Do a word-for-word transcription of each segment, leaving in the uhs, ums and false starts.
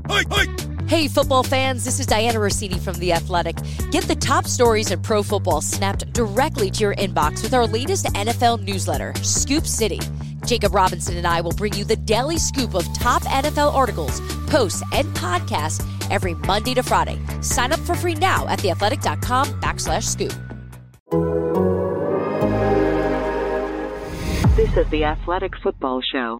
Hey, football fans, this is Diana Rossini from The Athletic. Get the top stories in pro football snapped directly to your inbox with our latest N F L newsletter, Scoop City. Jacob Robinson and I will bring you the daily scoop of top N F L articles, posts, and podcasts every Monday to Friday. Sign up for free now at theathletic.com backslash scoop. This is the Athletic Football Show.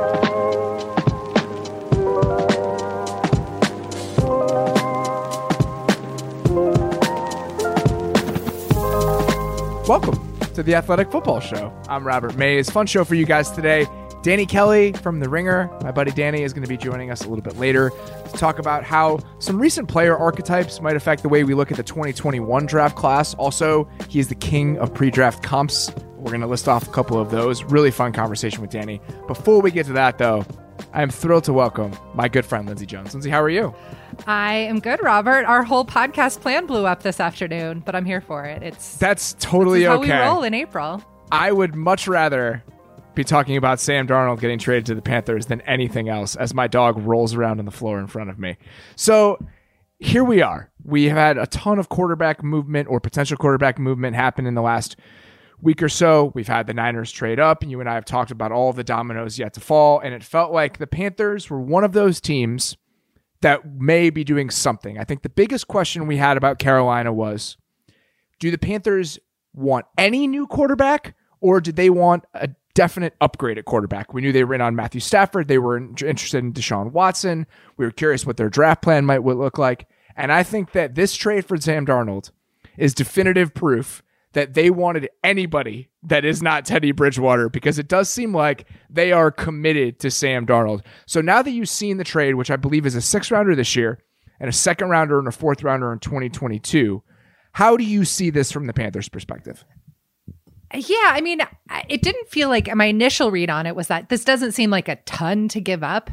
Welcome to the Athletic Football Show. I'm Robert Mays. Fun show for you guys today. Danny Kelly from The Ringer, my buddy Danny, is going to be joining us a little bit later to talk about how some recent player archetypes might affect the way we look at the twenty twenty-one draft class. Also, he is the king of pre-draft comps. We're going to list off a couple of those. Really fun conversation with Danny. Before we get to that, though, I am thrilled to welcome my good friend, Lindsey Jones. Lindsey, how are you? I am good, Robert. Our whole podcast plan blew up this afternoon, but I'm here for it. It's That's totally this is okay. how we roll in April. I would much rather be talking about Sam Darnold getting traded to the Panthers than anything else as my dog rolls around on the floor in front of me. So here we are. We have had a ton of quarterback movement or potential quarterback movement happen in the last week or so. We've had the Niners trade up, and you and I have talked about all the dominoes yet to fall, and it felt like the Panthers were one of those teams that may be doing something. I think the biggest question we had about Carolina was, do the Panthers want any new quarterback, or do they want a definite upgrade at quarterback? We knew they were in on Matthew Stafford. They were interested in Deshaun Watson. We were curious what their draft plan might look like. And I think that this trade for Sam Darnold is definitive proof that they wanted anybody that is not Teddy Bridgewater, because it does seem like they are committed to Sam Darnold. So now that you've seen the trade, which I believe is a sixth rounder this year and a second rounder and a fourth rounder in twenty twenty-two, how do you see this from the Panthers' perspective? Yeah, I mean, it didn't feel like my initial read on it was that this doesn't seem like a ton to give up.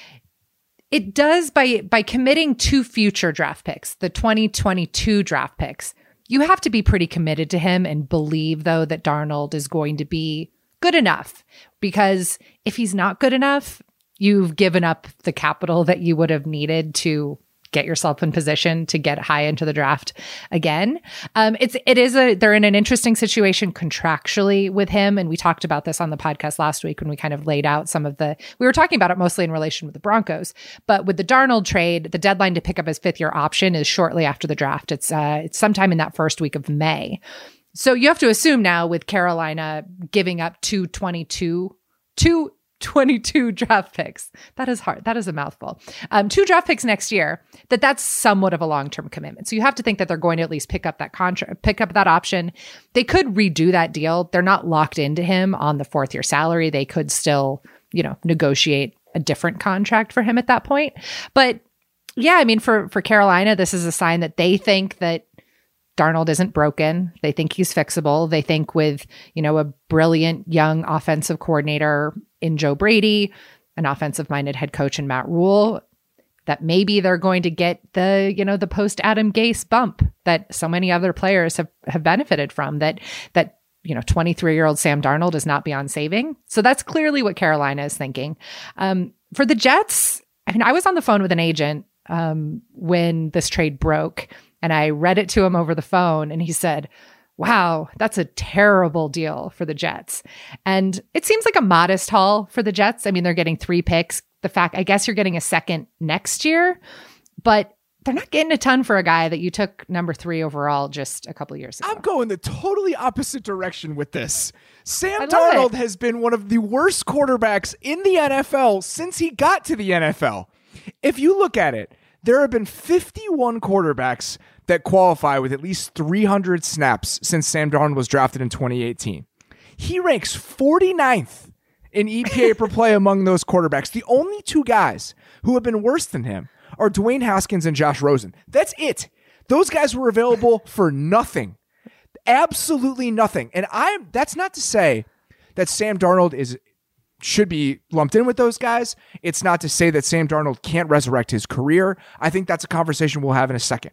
It does by by committing two future draft picks, the twenty twenty-two draft picks. You have to be pretty committed to him and believe, though, that Darnold is going to be good enough, because if he's not good enough, you've given up the capital that you would have needed to get yourself in position to get high into the draft again. Um, it's, it is a, they're in an interesting situation contractually with him. And we talked about this on the podcast last week when we kind of laid out some of the, we were talking about it mostly in relation with the Broncos, but with the Darnold trade, the deadline to pick up his fifth year option is shortly after the draft. It's, uh, it's sometime in that first week of May. So you have to assume now with Carolina giving up two twenty-two, two twenty-two draft picks. That is hard. That is a mouthful. Um, two draft picks next year, that that's somewhat of a long-term commitment. So you have to think that they're going to at least pick up that contract, pick up that option. They could redo that deal. They're not locked into him on the fourth year salary. They could still, you know, negotiate a different contract for him at that point. But yeah, I mean, for, for Carolina, this is a sign that they think that Darnold isn't broken. They think he's fixable. They think with, you know, a brilliant young offensive coordinator in Joe Brady, an offensive-minded head coach in Matt Rule, that maybe they're going to get the, you know, the post-Adam Gase bump that so many other players have, have benefited from, that, that, you know, twenty-three-year-old Sam Darnold is not beyond saving. So that's clearly what Carolina is thinking. Um, for the Jets, I mean, I was on the phone with an agent um, when this trade broke, and I read it to him over the phone, and he said, wow, that's a terrible deal for the Jets. And it seems like a modest haul for the Jets. I mean, they're getting three picks. The fact, I guess you're getting a second next year, but they're not getting a ton for a guy that you took number three overall just a couple of years ago. I'm going the totally opposite direction with this. Sam I love Darnold it. has been one of the worst quarterbacks in the N F L since he got to the N F L. If you look at it, there have been fifty-one quarterbacks that qualify with at least three hundred snaps since Sam Darnold was drafted in twenty eighteen. He ranks forty-ninth in E P A per play among those quarterbacks. The only two guys who have been worse than him are Dwayne Haskins and Josh Rosen. That's it. Those guys were available for nothing. Absolutely nothing. And I'm that's not to say that Sam Darnold is should be lumped in with those guys. It's not to say that Sam Darnold can't resurrect his career. I think that's a conversation we'll have in a second.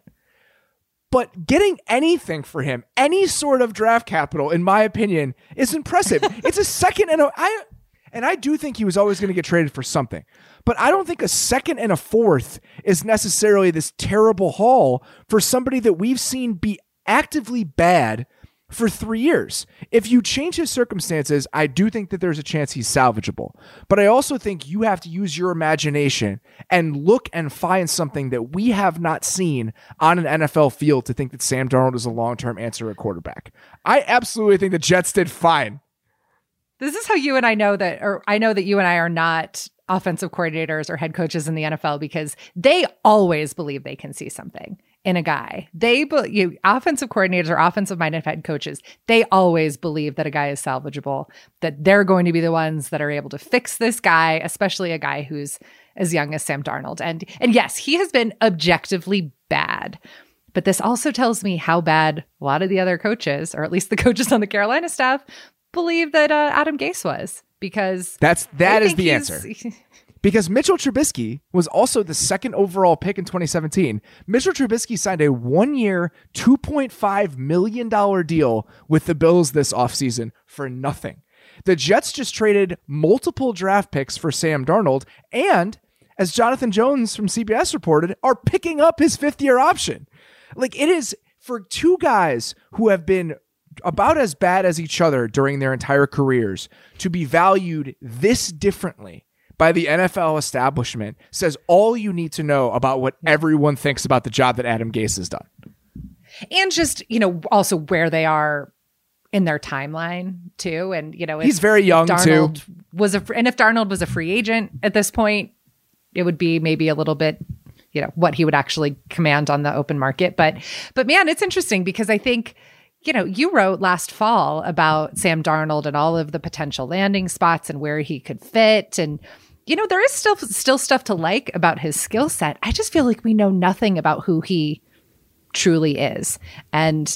But getting anything for him, any sort of draft capital, in my opinion, is impressive. It's a second and a, I And I do think he was always going to get traded for something. But I don't think a second and a fourth is necessarily this terrible haul for somebody that we've seen be actively bad for three years. If you change his circumstances, I do think that there's a chance he's salvageable. But I also think you have to use your imagination and look and find something that we have not seen on an N F L field to think that Sam Darnold is a long-term answer at quarterback. I absolutely think the Jets did fine. This is how you and I know that, or I know that you and I are not offensive coordinators or head coaches in the N F L, because they always believe they can see something in a guy. They, you, offensive coordinators or offensive-minded head coaches, they always believe that a guy is salvageable, that they're going to be the ones that are able to fix this guy, especially a guy who's as young as Sam Darnold. And and yes, he has been objectively bad. But this also tells me how bad a lot of the other coaches, or at least the coaches on the Carolina staff, believe that uh, Adam Gase was, because that's that is the answer. Because Mitchell Trubisky was also the second overall pick in twenty seventeen. Mitchell Trubisky signed a one-year, two point five million dollars deal with the Bills this offseason for nothing. The Jets just traded multiple draft picks for Sam Darnold, and as Jonathan Jones from C B S reported, are picking up his fifth-year option. Like, it is for two guys who have been about as bad as each other during their entire careers to be valued this differently by the N F L establishment says all you need to know about what everyone thinks about the job that Adam Gase has done. And just, you know, also where they are in their timeline too. And, you know, he's very young Darnold too. Was a, and if Darnold was a free agent at this point, it would be maybe a little bit, you know, what he would actually command on the open market. But, but man, it's interesting because I think, you know, you wrote last fall about Sam Darnold and all of the potential landing spots and where he could fit. And, you know, there is still still stuff to like about his skill set. I just feel like we know nothing about who he truly is. And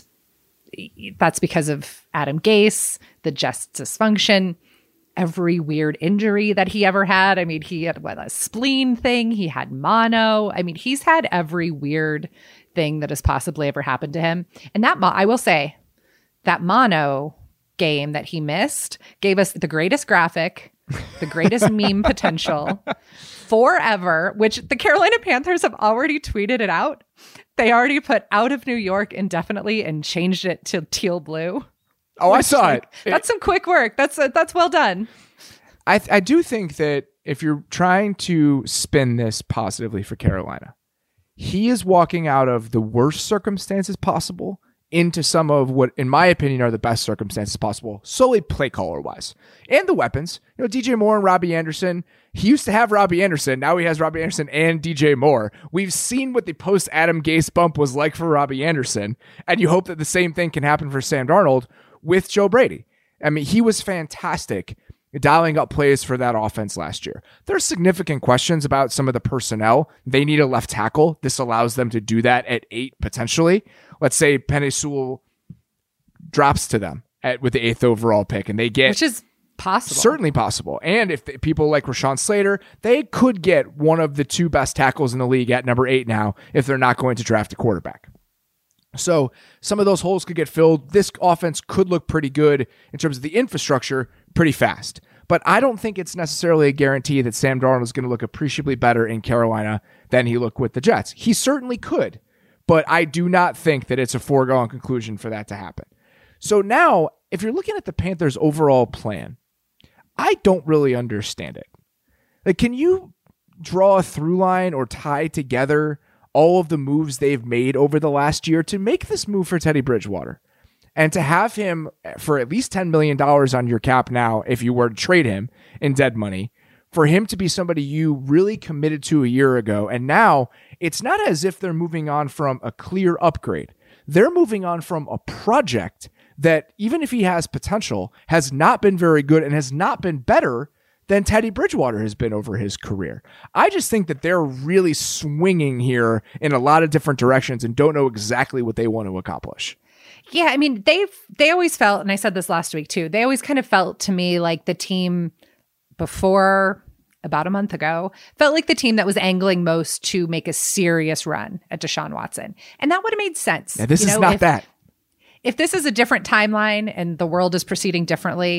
that's because of Adam Gase, the Jets dysfunction, every weird injury that he ever had. I mean, he had what, a spleen thing. He had mono. I mean, he's had every weird thing that has possibly ever happened to him. And that, mo- I will say, that mono game that he missed gave us the greatest graphic, the greatest meme potential forever, which the Carolina Panthers have already tweeted it out. They already put out of New York indefinitely and changed it to teal blue. Oh, I saw like, it. That's some quick work. That's uh, that's well done. I I do think that if you're trying to spin this positively for Carolina, he is walking out of the worst circumstances possible into some of what, in my opinion, are the best circumstances possible, solely play caller wise. And the weapons. You know, D J Moore and Robbie Anderson. He used to have Robbie Anderson. Now he has Robbie Anderson and D J Moore. We've seen what the post-Adam Gase bump was like for Robbie Anderson. And you hope that the same thing can happen for Sam Darnold with Joe Brady. I mean, he was fantastic dialing up plays for that offense last year. There's significant questions about some of the personnel. They need a left tackle. This allows them to do that at eight, potentially. Let's say Penei Sewell drops to them at with the eighth overall pick, and they get... Which is possible. Certainly possible. And if they, people like Rashawn Slater, they could get one of the two best tackles in the league at number eight now if they're not going to draft a quarterback. So some of those holes could get filled. This offense could look pretty good in terms of the infrastructure pretty fast. But I don't think it's necessarily a guarantee that Sam Darnold is going to look appreciably better in Carolina than he looked with the Jets. He certainly could, but I do not think that it's a foregone conclusion for that to happen. So now, if you're looking at the Panthers' overall plan, I don't really understand it. Like, can you draw a through line or tie together all of the moves they've made over the last year to make this move for Teddy Bridgewater and to have him for at least ten million dollars on your cap now, if you were to trade him in dead money, for him to be somebody you really committed to a year ago. And now it's not as if they're moving on from a clear upgrade. They're moving on from a project that, even if he has potential, has not been very good and has not been better than Teddy Bridgewater has been over his career. I just think that they're really swinging here in a lot of different directions and don't know exactly what they want to accomplish. Yeah, I mean, they've they always felt, and I said this last week too, they always kind of felt to me like the team before, about a month ago, felt like the team that was angling most to make a serious run at Deshaun Watson. And that would have made sense. Yeah, this you is know, not if, that. If this is a different timeline and the world is proceeding differently,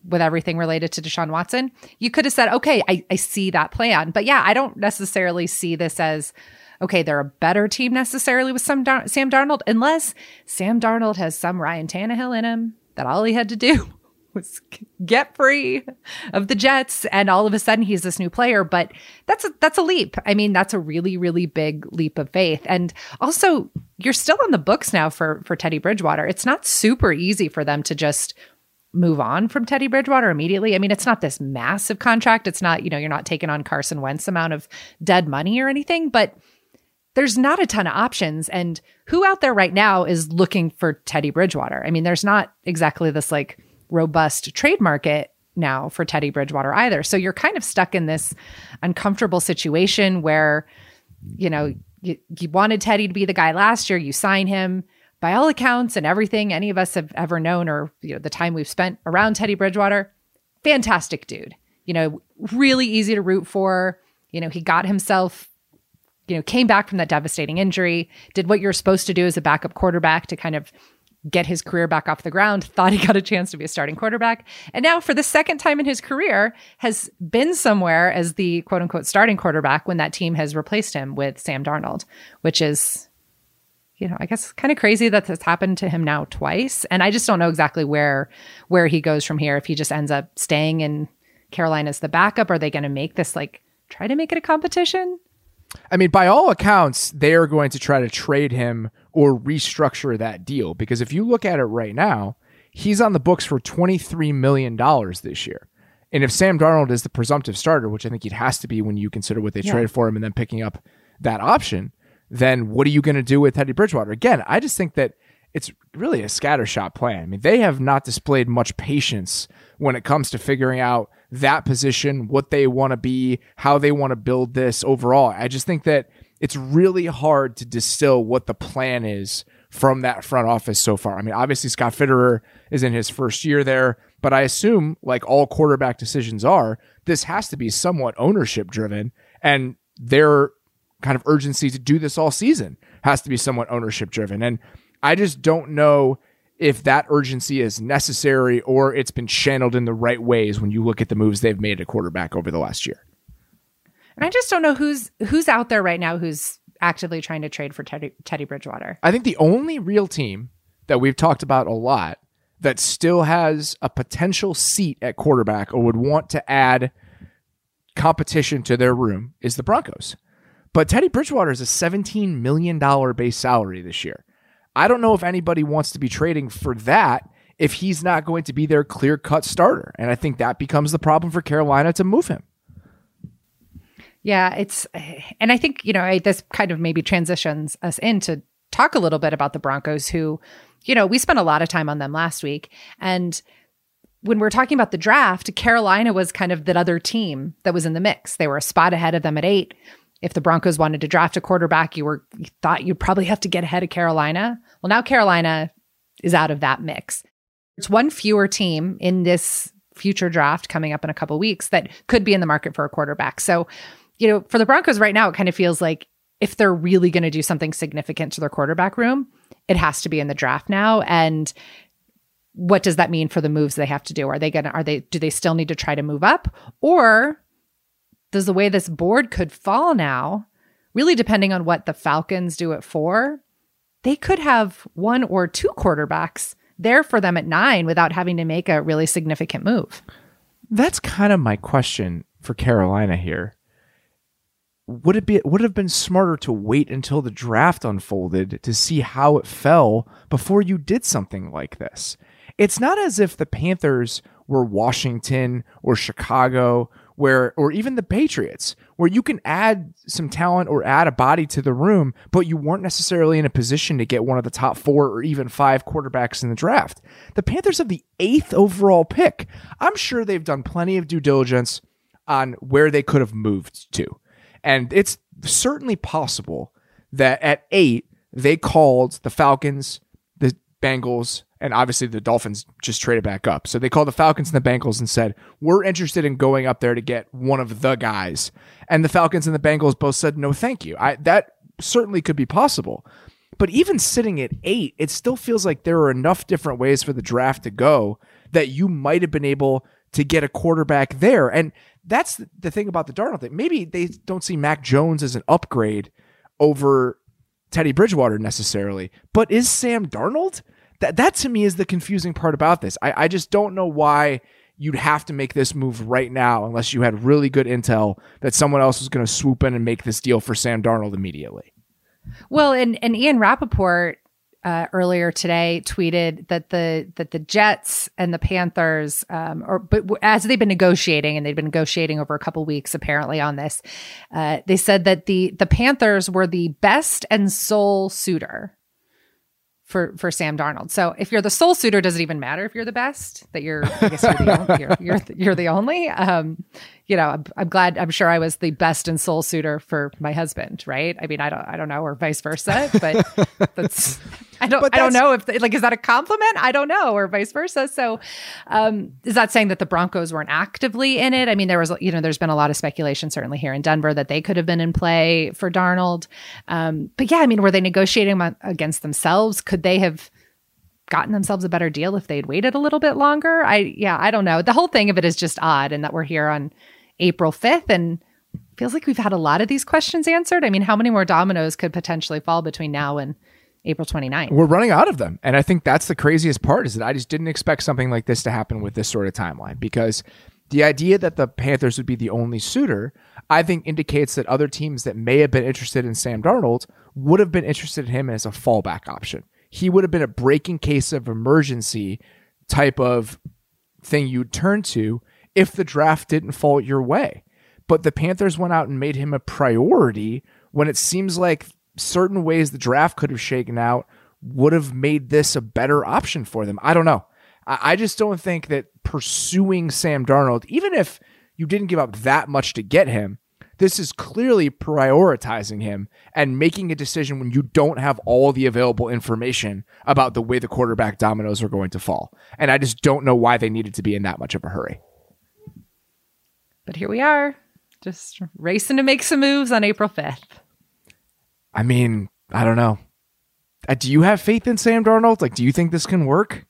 with everything related to Deshaun Watson, you could have said, okay, I, I see that plan. But yeah, I don't necessarily see this as, okay, they're a better team necessarily with some Dar- Sam Darnold, unless Sam Darnold has some Ryan Tannehill in him that all he had to do was get free of the Jets, and all of a sudden he's this new player. But that's a, that's a leap. I mean, that's a really, really big leap of faith. And also, you're still on the books now for for Teddy Bridgewater. It's not super easy for them to just move on from Teddy Bridgewater immediately. I mean, it's not this massive contract. It's not, you know, you're not taking on Carson Wentz amount of dead money or anything, but there's not a ton of options. And who out there right now is looking for Teddy Bridgewater? I mean, there's not exactly this like robust trade market now for Teddy Bridgewater either. So you're kind of stuck in this uncomfortable situation where, you know, you, you wanted Teddy to be the guy last year. You sign him. By all accounts and everything any of us have ever known, or you know, the time we've spent around Teddy Bridgewater, fantastic dude. You know, really easy to root for. You know, he got himself, you know, came back from that devastating injury, did what you're supposed to do as a backup quarterback to kind of get his career back off the ground, thought he got a chance to be a starting quarterback. And now for the second time in his career has been somewhere as the quote unquote starting quarterback when that team has replaced him with Sam Darnold, which is, you know, I guess kind of crazy that this happened to him now twice. And I just don't know exactly where, where he goes from here. If he just ends up staying in Carolina as the backup, are they going to make this like, try to make it a competition? I mean, by all accounts, they are going to try to trade him or restructure that deal, because if you look at it right now, he's on the books for twenty-three million dollars this year. And if Sam Darnold is the presumptive starter, which I think it has to be when you consider what they yeah. traded for him and then picking up that option, then what are you going to do with Teddy Bridgewater? Again, I just think that it's really a scattershot plan. I mean, they have not displayed much patience when it comes to figuring out that position, what they want to be, how they want to build this overall. I just think that it's really hard to distill what the plan is from that front office so far. I mean, obviously Scott Fitterer is in his first year there, but I assume, like all quarterback decisions are, this has to be somewhat ownership driven, and their kind of urgency to do this all season has to be somewhat ownership driven. And I just don't know if that urgency is necessary or it's been channeled in the right ways when you look at the moves they've made at quarterback over the last year. And I just don't know who's who's out there right now who's actively trying to trade for Teddy, Teddy Bridgewater. I think the only real team that we've talked about a lot that still has a potential seat at quarterback or would want to add competition to their room is the Broncos. But Teddy Bridgewater is a seventeen million dollars base salary this year. I don't know if anybody wants to be trading for that if he's not going to be their clear-cut starter. And I think that becomes the problem for Carolina to move him. Yeah, it's, and I think, you know, I, this kind of maybe transitions us in to talk a little bit about the Broncos, who, you know, we spent a lot of time on them last week. And when we're talking about the draft, Carolina was kind of that other team that was in the mix. They were a spot ahead of them at eight. If the Broncos wanted to draft a quarterback, you were you thought you'd probably have to get ahead of Carolina. Well, now Carolina is out of that mix. It's one fewer team in this future draft coming up in a couple of weeks that could be in the market for a quarterback. So, you know, for the Broncos right now, it kind of feels like if they're really going to do something significant to their quarterback room, it has to be in the draft now. And what does that mean for the moves they have to do? Are they going to, are they, do they still need to try to move up, or does the way this board could fall now, really depending on what the Falcons do at four, they could have one or two quarterbacks there for them at nine without having to make a really significant move? That's kind of my question for Carolina here. Would it be would it have been smarter to wait until the draft unfolded to see how it fell before you did something like this? It's not as if the Panthers were Washington or Chicago, where, or even the Patriots, where you can add some talent or add a body to the room, but you weren't necessarily in a position to get one of the top four or even five quarterbacks in the draft. The Panthers have the eighth overall pick. I'm sure they've done plenty of due diligence on where they could have moved to. And it's certainly possible that at eight, they called the Falcons, the Bengals, and obviously the Dolphins just traded back up. So they called the Falcons and the Bengals and said, we're interested in going up there to get one of the guys. And the Falcons and the Bengals both said, no, thank you. I, that certainly could be possible. But even sitting at eight, it still feels like there are enough different ways for the draft to go that you might have been able to get a quarterback there. And that's the thing about the Darnold thing. Maybe they don't see Mac Jones as an upgrade over Teddy Bridgewater necessarily, but is Sam Darnold? That that to me is the confusing part about this. I, I just don't know why you'd have to make this move right now unless you had really good intel that someone else was going to swoop in and make this deal for Sam Darnold immediately. Well, and, and Ian Rappaport uh, earlier today tweeted that the that the Jets and the Panthers, um, or but as they've been negotiating, and they've been negotiating over a couple weeks apparently on this, uh, they said that the the Panthers were the best and sole suitor for for Sam Darnold. So if you're the sole suitor, does it even matter if you're the best? That you're, I guess you're the only, you're, you're, you're the only. Um, you know, I'm, I'm glad. I'm sure I was the best and sole suitor for my husband, right? I mean, I don't, I don't know, or vice versa. But that's, I don't, I don't know if like is that a compliment? I don't know, or vice versa. So, um, is that saying that the Broncos weren't actively in it? I mean, there was, you know, there's been a lot of speculation, certainly here in Denver, that they could have been in play for Darnold. Um, but yeah, I mean, were they negotiating against themselves? Could they have gotten themselves a better deal if they'd waited a little bit longer? I, yeah, I don't know. The whole thing of it is just odd, and that we're here on April fifth, and feels like we've had a lot of these questions answered. I mean, how many more dominoes could potentially fall between now and April twenty-ninth? We're running out of them. And I think that's the craziest part, is that I just didn't expect something like this to happen with this sort of timeline, because the idea that the Panthers would be the only suitor, I think indicates that other teams that may have been interested in Sam Darnold would have been interested in him as a fallback option. He would have been a breaking case of emergency type of thing you'd turn to if the draft didn't fall your way. But the Panthers went out and made him a priority when it seems like certain ways the draft could have shaken out would have made this a better option for them. I don't know. I just don't think that pursuing Sam Darnold, even if you didn't give up that much to get him, this is clearly prioritizing him and making a decision when you don't have all the available information about the way the quarterback dominoes are going to fall. And I just don't know why they needed to be in that much of a hurry. But here we are, just racing to make some moves on April fifth. I mean, I don't know. Uh, do you have faith in Sam Darnold? Like, do you think this can work?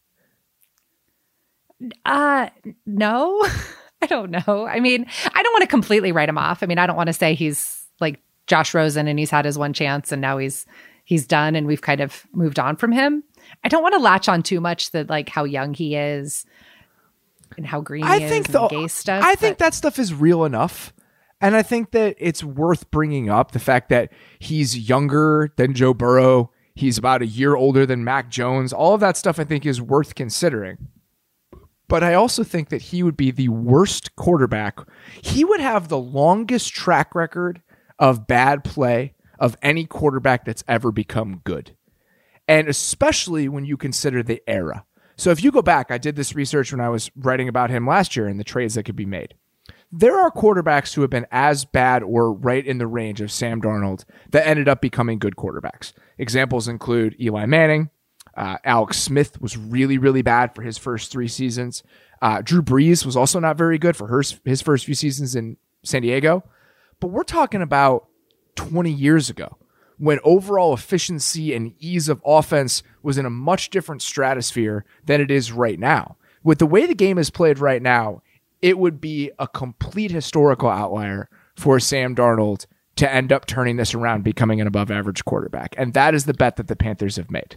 Uh, no. I don't know. I mean, I don't want to completely write him off. I mean, I don't want to say he's like Josh Rosen and he's had his one chance and now he's he's done and we've kind of moved on from him. I don't want to latch on too much to like how young he is and how green I he think is the, and gay stuff. I think that stuff is real enough. And I think that it's worth bringing up the fact that he's younger than Joe Burrow. He's about a year older than Mac Jones. All of that stuff I think is worth considering. But I also think that he would be the worst quarterback. He would have the longest track record of bad play of any quarterback that's ever become good. And especially when you consider the era. So if you go back, I did this research when I was writing about him last year and the trades that could be made. There are quarterbacks who have been as bad or right in the range of Sam Darnold that ended up becoming good quarterbacks. Examples include Eli Manning. Uh, Alex Smith was really, really bad for his first three seasons. Uh, Drew Brees was also not very good for her, his first few seasons in San Diego. But we're talking about twenty years ago when overall efficiency and ease of offense was in a much different stratosphere than it is right now. With the way the game is played right now, it would be a complete historical outlier for Sam Darnold to end up turning this around, becoming an above average quarterback. And that is the bet that the Panthers have made.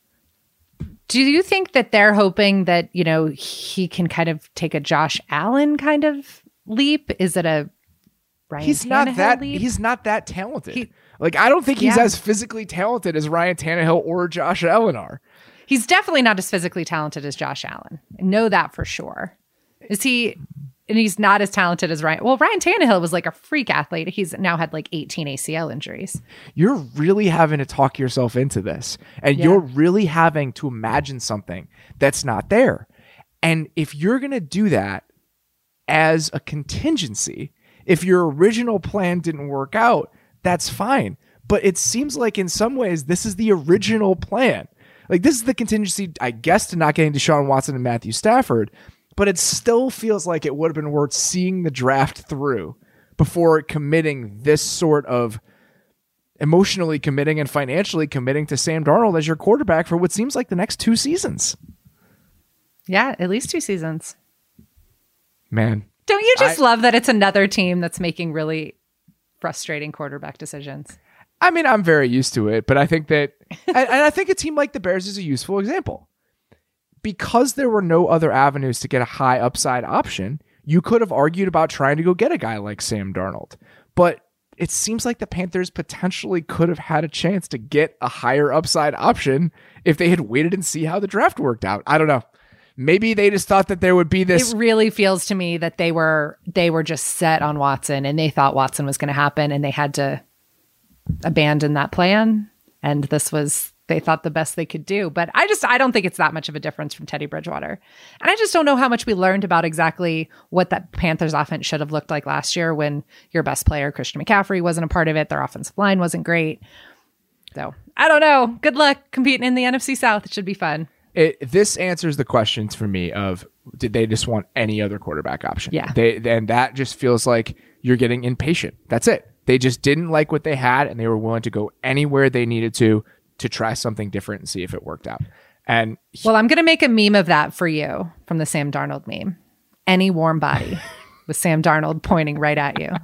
Do you think that they're hoping that, you know, he can kind of take a Josh Allen kind of leap? Is it a Ryan he's Tannehill not that leap? He's not that talented. He, like, I don't think he's yeah. as physically talented as Ryan Tannehill or Josh Allen are. He's definitely not as physically talented as Josh Allen. I know that for sure. Is he? And he's not as talented as Ryan. Well, Ryan Tannehill was like a freak athlete. He's now had like eighteen A C L injuries. You're really having to talk yourself into this. And yeah. you're really having to imagine something that's not there. And if you're going to do that as a contingency, if your original plan didn't work out, that's fine. But it seems like in some ways, this is the original plan. Like, this is the contingency, I guess, to not getting Deshaun Watson and Matthew Stafford. But it still feels like it would have been worth seeing the draft through before committing this sort of emotionally committing and financially committing to Sam Darnold as your quarterback for what seems like the next two seasons. Yeah, at least two seasons. Man. Don't you just I, love that it's another team that's making really frustrating quarterback decisions? I mean, I'm very used to it, but I think that, and, and I think a team like the Bears is a useful example. Because there were no other avenues to get a high upside option, you could have argued about trying to go get a guy like Sam Darnold. But it seems like the Panthers potentially could have had a chance to get a higher upside option if they had waited and see how the draft worked out. I don't know. Maybe they just thought that there would be this. It really feels to me that they were they were just set on Watson, and they thought Watson was going to happen, and they had to abandon that plan. And this was, they thought, the best they could do. But I just, I don't think it's that much of a difference from Teddy Bridgewater. And I just don't know how much we learned about exactly what that Panthers offense should have looked like last year when your best player, Christian McCaffrey, wasn't a part of it. Their offensive line wasn't great. So I don't know. Good luck competing in the N F C South. It should be fun. It, this answers the questions for me of, did they just want any other quarterback option? Yeah. They, and that just feels like you're getting impatient. That's it. They just didn't like what they had, and they were willing to go anywhere they needed to to try something different and see if it worked out. And he, well, I'm going to make a meme of that for you from the Sam Darnold meme. Any warm body with Sam Darnold pointing right at you.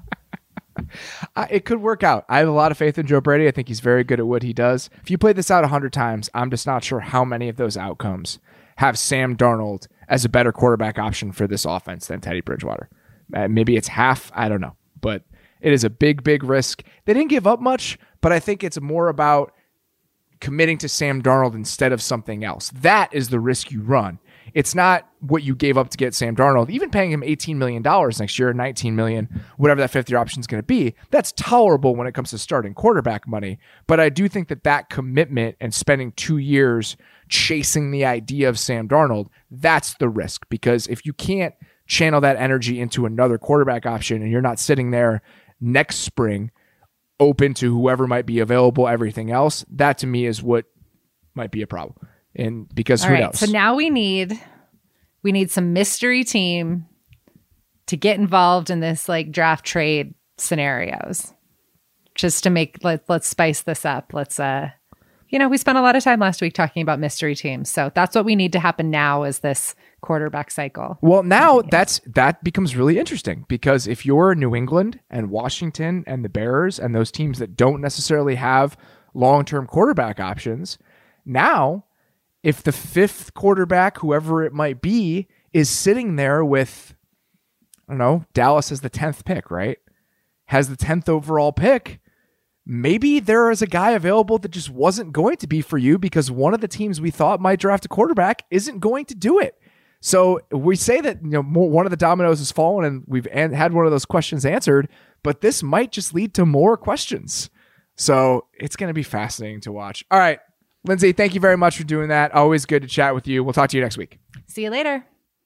Uh, it could work out. I have a lot of faith in Joe Brady. I think he's very good at what he does. If you play this out a hundred times, I'm just not sure how many of those outcomes have Sam Darnold as a better quarterback option for this offense than Teddy Bridgewater. Uh, maybe it's half. I don't know. But it is a big, big risk. They didn't give up much, but I think it's more about committing to Sam Darnold instead of something else. That is the risk you run. It's not what you gave up to get Sam Darnold. Even paying him eighteen million dollars next year, nineteen million dollars, whatever that fifth-year option is going to be, that's tolerable when it comes to starting quarterback money. But I do think that that commitment and spending two years chasing the idea of Sam Darnold, that's the risk. Because if you can't channel that energy into another quarterback option and you're not sitting there next spring open to whoever might be available, everything else, that to me is what might be a problem. And because All who right, knows? so now we need we need some mystery team to get involved in this like draft trade scenarios, just to make let let's spice this up. Let's uh, you know, we spent a lot of time last week talking about mystery teams, so that's what we need to happen now. Is this quarterback cycle? Well, now that's that becomes really interesting, because if you're New England and Washington and the Bears and those teams that don't necessarily have long-term quarterback options, now if the fifth quarterback, whoever it might be, is sitting there with, I don't know, Dallas has the tenth pick, right? Has the tenth overall pick. Maybe there is a guy available that just wasn't going to be for you because one of the teams we thought might draft a quarterback isn't going to do it. So we say that, you know, more, one of the dominoes has fallen and we've an- had one of those questions answered, but this might just lead to more questions. So it's going to be fascinating to watch. All right, Lindsay, thank you very much for doing that. Always good to chat with you. We'll talk to you next week. See you later.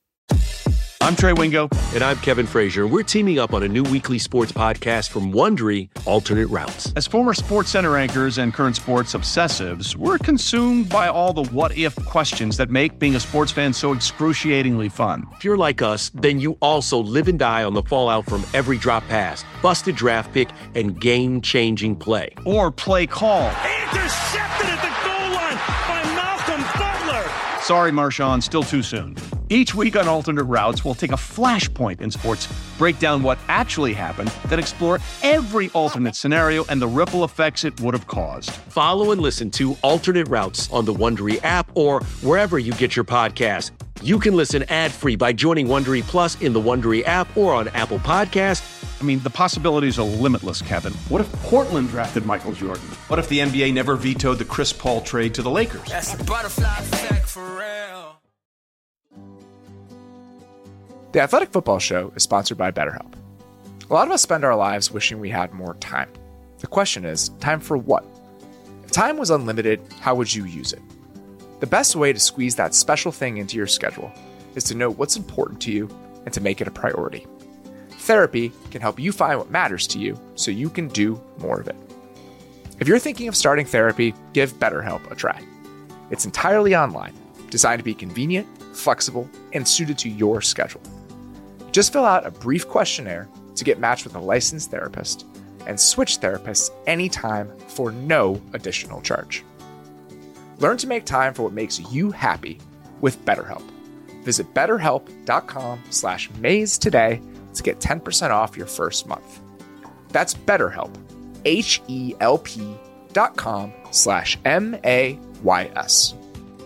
I'm Trey Wingo. And I'm Kevin Frazier. We're teaming up on a new weekly sports podcast from Wondery, Alternate Routes. As former SportsCenter anchors and current sports obsessives, we're consumed by all the what-if questions that make being a sports fan so excruciatingly fun. If you're like us, then you also live and die on the fallout from every drop pass, busted draft pick, and game-changing play. Or play call. Intercepted at the goal line by Malcolm Butler. Sorry, Marshawn, still too soon. Each week on Alternate Routes, we'll take a flashpoint in sports, break down what actually happened, then explore every alternate scenario and the ripple effects it would have caused. Follow and listen to Alternate Routes on the Wondery app or wherever you get your podcasts. You can listen ad-free by joining Wondery Plus in the Wondery app or on Apple Podcasts. I mean, the possibilities are limitless, Kevin. What if Portland drafted Michael Jordan? What if the N B A never vetoed the Chris Paul trade to the Lakers? That's a butterfly effect for real. The Athletic Football Show is sponsored by BetterHelp. A lot of us spend our lives wishing we had more time. The question is, time for what? If time was unlimited, how would you use it? The best way to squeeze that special thing into your schedule is to know what's important to you and to make it a priority. Therapy can help you find what matters to you so you can do more of it. If you're thinking of starting therapy, give BetterHelp a try. It's entirely online, designed to be convenient, flexible, and suited to your schedule. Just fill out a brief questionnaire to get matched with a licensed therapist and switch therapists anytime for no additional charge. Learn to make time for what makes you happy with BetterHelp. Visit betterhelp.com slash maze today to get ten percent off your first month. That's BetterHelp, H-E-L-P dot com slash M-A-Y-S.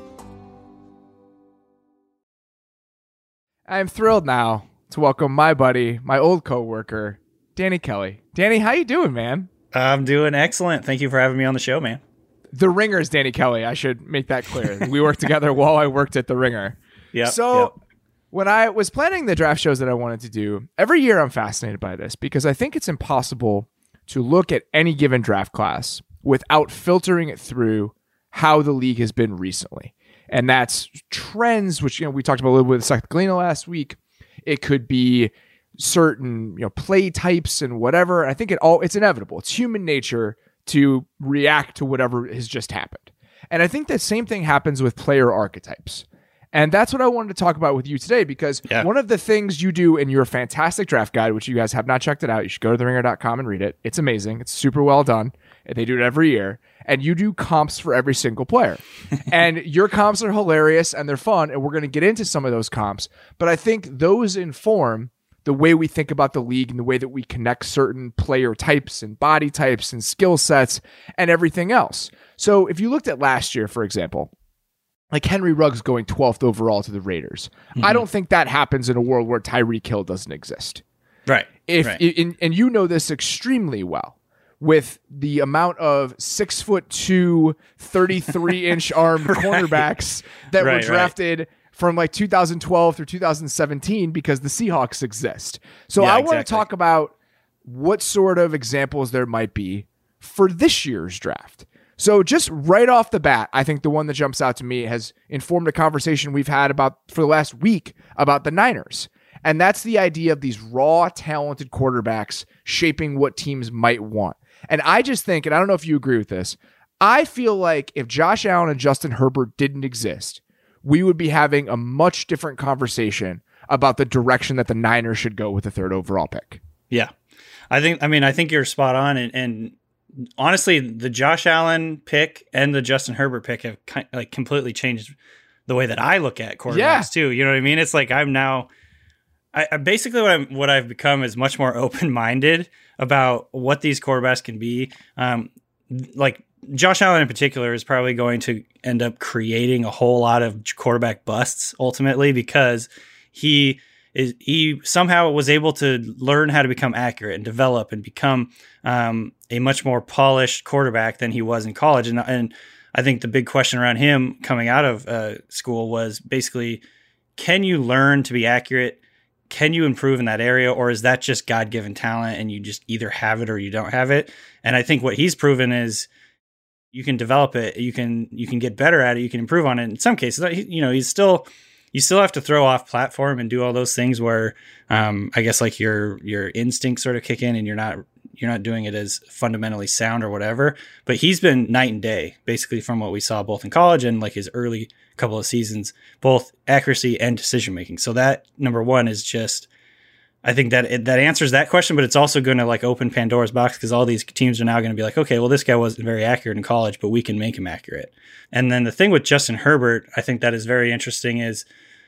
I'm thrilled now to welcome my buddy, my old coworker, Danny Kelly. Danny, how you doing, man? I'm doing excellent. Thank you for having me on the show, man. The Ringer's Danny Kelly. I should make that clear. We worked together while I worked at The Ringer. Yeah. So yep. when I was planning the draft shows that I wanted to do, every year I'm fascinated by this because I think it's impossible to look at any given draft class without filtering it through how the league has been recently. And that's trends, which, you know, we talked about a little bit with Seth Galina last week. It could be certain, you know, play types and whatever. I think it all it's inevitable. It's human nature to react to whatever has just happened. And I think the same thing happens with player archetypes. And that's what I wanted to talk about with you today, because yeah. one of the things you do in your fantastic draft guide, which you guys have not checked it out, you should go to the ringer dot com and read it. It's amazing. It's super well done. And they do it every year. And you do comps for every single player. And your comps are hilarious and they're fun. And we're going to get into some of those comps. But I think those inform the way we think about the league and the way that we connect certain player types and body types and skill sets and everything else. So if you looked at last year, for example, like Henry Ruggs going twelfth overall to the Raiders, mm-hmm. I don't think that happens in a world where Tyreek Hill doesn't exist. Right. If right. In, and you know this extremely well. With the amount of six foot two, thirty-three inch armed right. cornerbacks that right, were drafted right. from like two thousand twelve through two thousand seventeen because the Seahawks exist. So yeah, I exactly. want to talk about what sort of examples there might be for this year's draft. So just right off the bat, I think the one that jumps out to me has informed a conversation we've had about for the last week about the Niners. And that's the idea of these raw, talented quarterbacks shaping what teams might want. And I just think, and I don't know if you agree with this, I feel like if Josh Allen and Justin Herbert didn't exist, we would be having a much different conversation about the direction that the Niners should go with the third overall pick. Yeah. I think, I mean, I think you're spot on. And, and honestly, the Josh Allen pick and the Justin Herbert pick have kind of like completely changed the way that I look at quarterbacks yeah. too. You know what I mean? It's like I'm now... I, I basically what I'm what I've become is much more open-minded about what these quarterbacks can be. Um, like Josh Allen in particular is probably going to end up creating a whole lot of quarterback busts ultimately because he is he somehow was able to learn how to become accurate and develop and become um, a much more polished quarterback than he was in college. And and I think the big question around him coming out of uh, school was basically, can you learn to be accurate? Can you improve in that area, or is that just God-given talent and you just either have it or you don't have it? And I think what he's proven is you can develop it, you can you can get better at it, you can improve on it. In some cases, you know, he's still you still have to throw off platform and do all those things where um, I guess like your your instincts sort of kick in and you're not you're not doing it as fundamentally sound or whatever. But he's been night and day, basically, from what we saw both in college and like his early couple of seasons, both accuracy and decision making. So that number one is just, I think that it, that answers that question, but it's also going to like open Pandora's box because all these teams are now going to be like, okay, well, this guy wasn't very accurate in college, but we can make him accurate. And then the thing with Justin Herbert, I think that is very interesting, is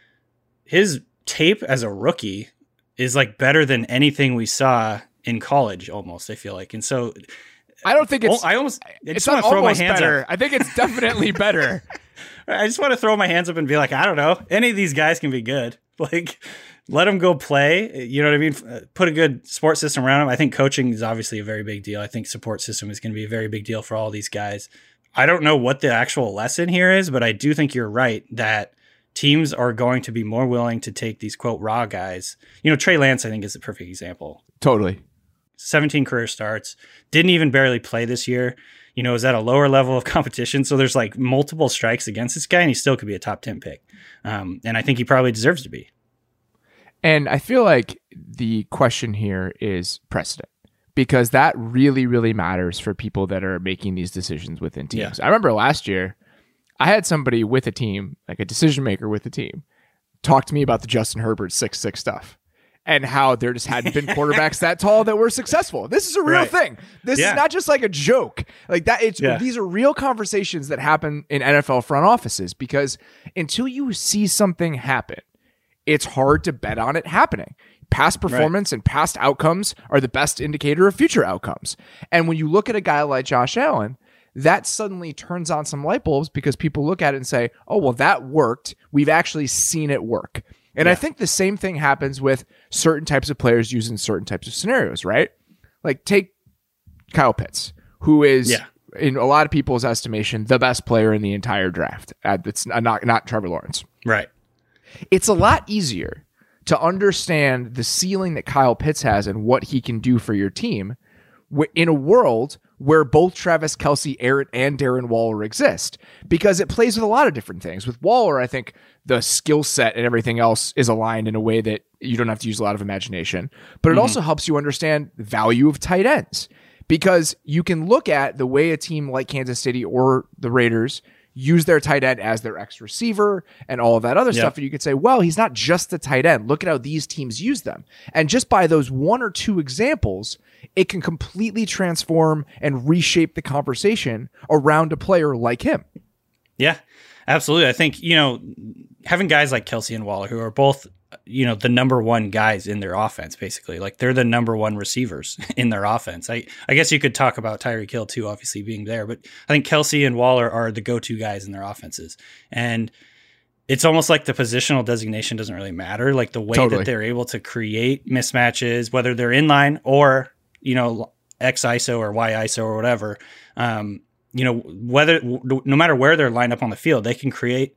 his tape as a rookie is like better than anything we saw in college almost, I feel like. And so I don't think it's, I almost, I it's just not want to throw my hands better. up. I think it's definitely better. I just want to throw my hands up and be like, I don't know. Any of these guys can be good. Like, let them go play. You know what I mean? Put a good support system around them. I think coaching is obviously a very big deal. I think support system is going to be a very big deal for all these guys. I don't know what the actual lesson here is, but I do think you're right that teams are going to be more willing to take these, quote, raw guys. You know, Trey Lance, I think, is a perfect example. Totally. seventeen career starts. Didn't even barely play this year. You know, is at a lower level of competition. So there's like multiple strikes against this guy, and he still could be a top ten pick. Um, and I think he probably deserves to be. And I feel like the question here is precedent, because that really, really matters for people that are making these decisions within teams. Yeah. I remember last year, I had somebody with a team, like a decision maker with a team, talk to me about the Justin Herbert six six stuff and how there just hadn't been quarterbacks that tall that were successful. This is a real right. thing. This yeah. is not just like a joke. Like that. It's yeah. These are real conversations that happen in N F L front offices, because until you see something happen it's hard to bet on it happening. Past performance right. and past outcomes are the best indicator of future outcomes. And when you look at a guy like Josh Allen, that suddenly turns on some light bulbs because people look at it and say, oh, well, that worked. We've actually seen it work. And yeah. I think the same thing happens with certain types of players used in certain types of scenarios, right? Like take Kyle Pitts, who is, yeah. in a lot of people's estimation, the best player in the entire draft. Uh, it's not, not Trevor Lawrence. Right. It's a lot easier to understand the ceiling that Kyle Pitts has and what he can do for your team in a world where both Travis Kelce, Aaron, and Darren Waller exist, because it plays with a lot of different things. With Waller, I think the skill set and everything else is aligned in a way that you don't have to use a lot of imagination, but it mm-hmm. also helps you understand the value of tight ends, because you can look at the way a team like Kansas City or the Raiders use their tight end as their X receiver and all of that other yep. stuff. And you could say, well, he's not just a tight end. Look at how these teams use them. And just by those one or two examples, it can completely transform and reshape the conversation around a player like him. Yeah, absolutely. I think, you know, having guys like Kelce and Waller, who are both, you know, the number one guys in their offense, basically, like they're the number one receivers in their offense. I, I guess you could talk about Tyreek Hill too, obviously being there, but I think Kelce and Waller are the go-to guys in their offenses. And it's almost like the positional designation doesn't really matter. Like the way totally. that they're able to create mismatches, whether they're in line or, you know, X I S O or Y I S O or whatever, um, you know, whether, no matter where they're lined up on the field, they can create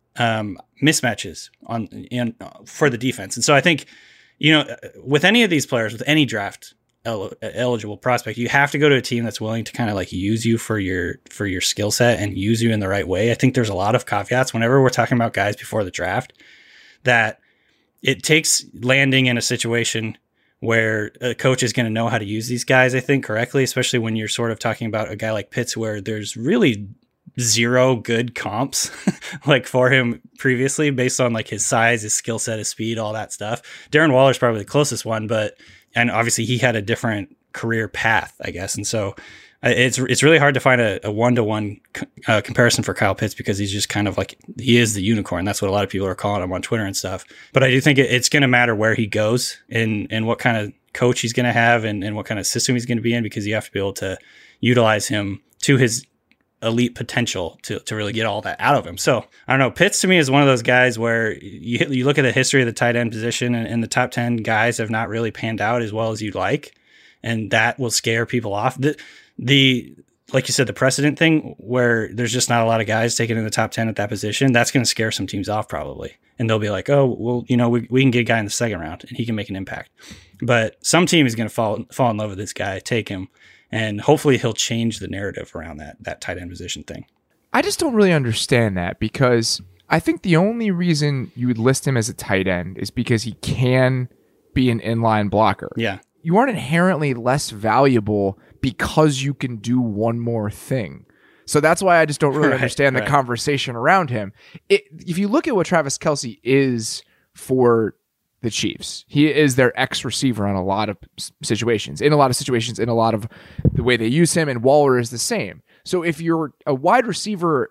um, mismatches on in, for the defense. And so I think, you know, with any of these players, with any draft el- eligible prospect, you have to go to a team that's willing to kind of like use you for your, for your skill set and use you in the right way. I think there's a lot of caveats whenever we're talking about guys before the draft, that it takes landing in a situation where a coach is going to know how to use these guys, I think, correctly, especially when you're sort of talking about a guy like Pitts, where there's really zero good comps like for him previously based on like his size, his skill set, his speed, all that stuff. Darren Waller's probably the closest one, but, and obviously he had a different career path, I guess. And so it's, it's really hard to find a, a one-to-one uh, comparison for Kyle Pitts, because he's just kind of like, he is the unicorn. That's what a lot of people are calling him on Twitter and stuff. But I do think it, it's going to matter where he goes and, and what kind of coach he's going to have and, and what kind of system he's going to be in, because you have to be able to utilize him to his elite potential to, to really get all that out of him. So I don't know. Pitts to me is one of those guys where you, you look at the history of the tight end position, and, and the top ten guys have not really panned out as well as you'd like. And that will scare people off. The, the, like you said, the precedent thing where there's just not a lot of guys taken in the top ten at that position, that's going to scare some teams off probably. And they'll be like, oh, well, you know, we, we can get a guy in the second round and he can make an impact. But some team is going to fall, fall in love with this guy, take him, and hopefully he'll change the narrative around that, that tight end position thing. I just don't really understand that, because I think the only reason you would list him as a tight end is because he can be an inline blocker. Yeah. You aren't inherently less valuable because you can do one more thing. So that's why I just don't really right, understand the right. conversation around him. It, if you look at what Travis Kelce is for the Chiefs, he is their X receiver on a lot of situations, in a lot of situations, in a lot of the way they use him, and Waller is the same. So if you're a wide receiver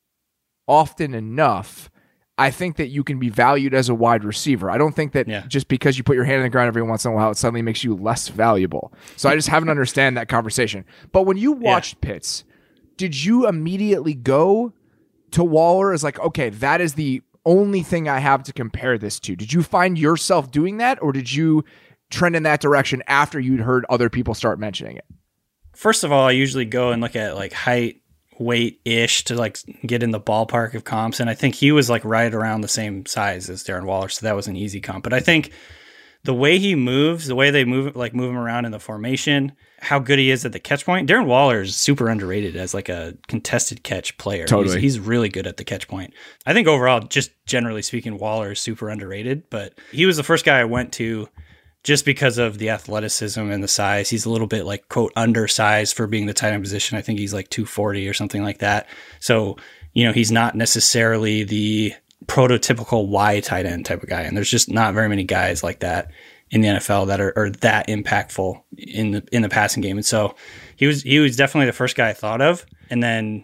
often enough, I think that you can be valued as a wide receiver. I don't think that yeah. just because you put your hand in the ground every once in a while, it suddenly makes you less valuable. So I just haven't understand that conversation. But when you watched yeah. Pitts, did you immediately go to Waller as like, okay, that is the only thing I have to compare this to? Did you find yourself doing that, or did you trend in that direction after you'd heard other people start mentioning it? First of all, I usually go and look at like height, weight-ish to like get in the ballpark of comps, and I think he was like right around the same size as Darren Waller, so that was an easy comp. But I think the way he moves, the way they move, like move him around in the formation, how good he is at the catch point. Darren Waller is super underrated as like a contested catch player. Totally. He's, he's really good at the catch point. I think overall, just generally speaking, Waller is super underrated, but he was the first guy I went to just because of the athleticism and the size. He's a little bit like, quote, undersized for being the tight end position. I think he's like two forty or something like that. So, you know, he's not necessarily the prototypical Y tight end type of guy. And there's just not very many guys like that in the N F L that are, are that impactful in the in the passing game. And so he was he was definitely the first guy I thought of. And then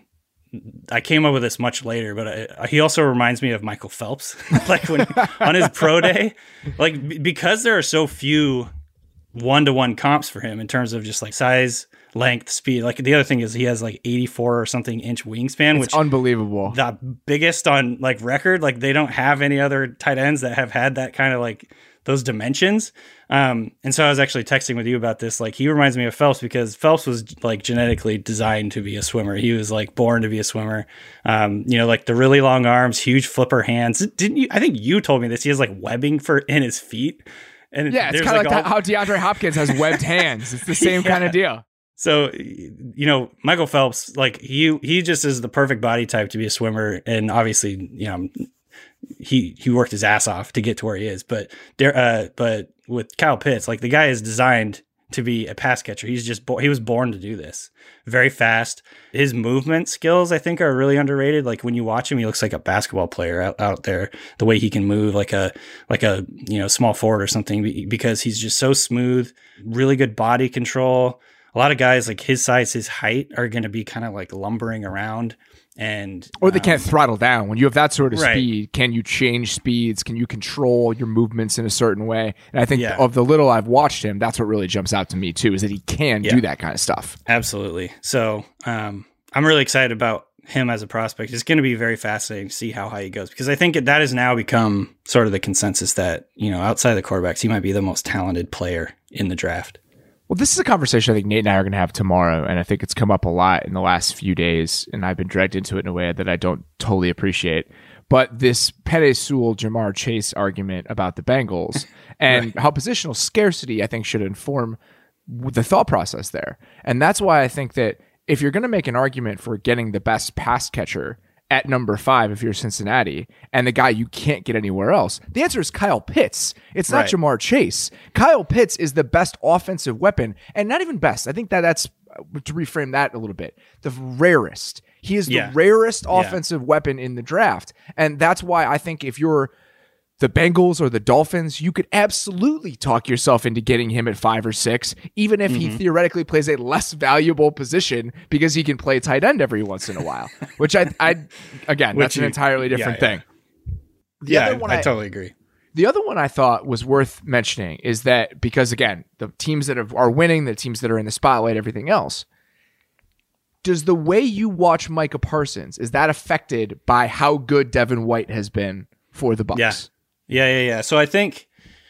I came up with this much later, but I, he also reminds me of Michael Phelps, like when on his pro day, like b- because there are so few one-to-one comps for him in terms of just like size, length, speed. Like the other thing is he has like eighty-four or something inch wingspan, it's which unbelievable. The biggest on like record. Like they don't have any other tight ends that have had that kind of like those dimensions. Um, and so I was actually texting with you about this. Like he reminds me of Phelps because Phelps was like genetically designed to be a swimmer. He was like born to be a swimmer. Um, you know, like the really long arms, huge flipper hands. Didn't you? I think you told me this. He has like webbing for in his feet. And yeah, it's kind of like, like all... how DeAndre Hopkins has webbed hands. It's the same yeah. kind of deal. So, you know, Michael Phelps, like he he just is the perfect body type to be a swimmer. And obviously, you know, he he worked his ass off to get to where he is. But there, uh, but with Kyle Pitts, like the guy is designed to be a pass catcher. He's just bo- he was born to do this. Very fast. His movement skills, I think, are really underrated. Like when you watch him, he looks like a basketball player out, out there. The way he can move, like a like a you know small forward or something, because he's just so smooth. Really good body control. A lot of guys like his size, his height are going to be kind of like lumbering around. And or they um, can't throttle down. When you have that sort of right. speed, can you change speeds? Can you control your movements in a certain way? And I think yeah. of the little I've watched him, that's what really jumps out to me too, is that he can yeah. do that kind of stuff. Absolutely. So um, I'm really excited about him as a prospect. It's going to be very fascinating to see how high he goes, because I think that has now become sort of the consensus that, you know, outside of the quarterbacks, he might be the most talented player in the draft. Well, this is a conversation I think Nate and I are going to have tomorrow, and I think it's come up a lot in the last few days, and I've been dragged into it in a way that I don't totally appreciate. But this Penei Sewell, Jamar Chase argument about the Bengals and right. how positional scarcity, I think, should inform the thought process there. And that's why I think that if you're going to make an argument for getting the best pass catcher at number five, if you're Cincinnati, and the guy you can't get anywhere else, the answer is Kyle Pitts. It's not right. Jamar Chase. Kyle Pitts is the best offensive weapon, and not even best. I think that that's, to reframe that a little bit, the rarest. He is yeah. the rarest yeah. offensive weapon in the draft. And that's why I think if you're the Bengals or the Dolphins, you could absolutely talk yourself into getting him at five or six, even if mm-hmm. he theoretically plays a less valuable position because he can play tight end every once in a while, which I, I again, which that's you, an entirely different yeah, thing. The yeah, other one I, I, I totally agree. The other one I thought was worth mentioning is that because, again, the teams that have, are winning, the teams that are in the spotlight, everything else, does the way you watch Micah Parsons, is that affected by how good Devin White has been for the Bucs? Yeah. Yeah, yeah, yeah. So I think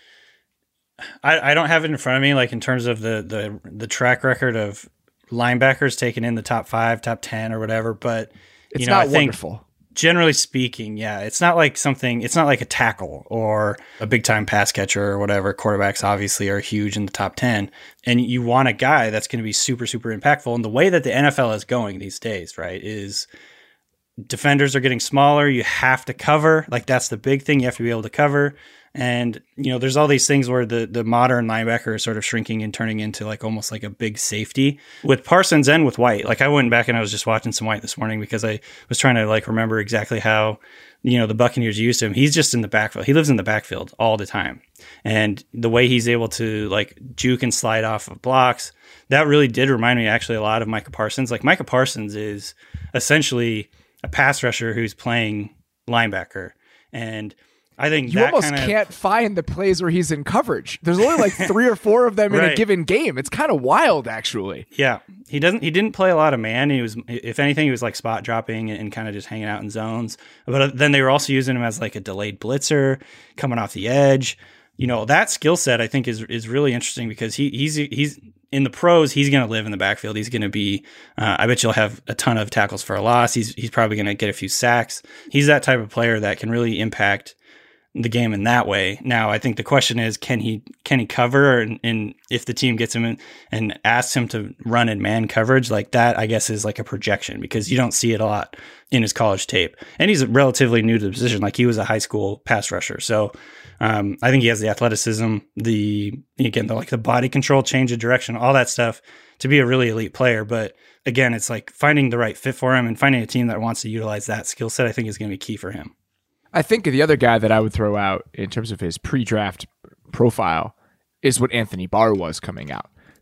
I, I don't have it in front of me, like in terms of the the the track record of linebackers taken in the top five, top ten, or whatever. But it's you know, not I think wonderful. Generally speaking, yeah, it's not like something. It's not like a tackle or a big time pass catcher or whatever. Quarterbacks obviously are huge in the top ten, and you want a guy that's going to be super, super impactful. And the way that the N F L is going these days, right, is defenders are getting smaller. You have to cover. Like that's the big thing. You have to be able to cover. And, you know, there's all these things where the, the modern linebacker is sort of shrinking and turning into like almost like a big safety with Parsons and with White. Like I went back and I was just watching some White this morning because I was trying to like remember exactly how, you know, the Buccaneers used him. He's just in the backfield. He lives in the backfield all the time. And the way he's able to like juke and slide off of blocks, that really did remind me actually a lot of Micah Parsons. Like Micah Parsons is essentially a pass rusher who's playing linebacker. And I think you that almost kinda, can't find the plays where he's in coverage. There's only like three or four of them in right. a given game. It's kind of wild, actually. Yeah, he doesn't. He didn't play a lot of man. He was, if anything, he was like spot dropping and, and kind of just hanging out in zones. But then they were also using him as like a delayed blitzer, coming off the edge. You know, that skill set I think is is really interesting because he he's he's in the pros. He's going to live in the backfield. He's going to be. Uh, I bet you'll have a ton of tackles for a loss. He's he's probably going to get a few sacks. He's that type of player that can really impact the game in that way. Now, I think the question is, can he can he cover? And, and if the team gets him in and asks him to run in man coverage, like that, I guess is like a projection because you don't see it a lot in his college tape. And he's relatively new to the position. Like he was a high school pass rusher. So um, I think he has the athleticism, the, again, the, like the body control, change of direction, all that stuff to be a really elite player. But again, it's like finding the right fit for him and finding a team that wants to utilize that skill set, I think is going to be key for him. I think the other guy that I would throw out in terms of his pre-draft profile is what Anthony Barr was coming out.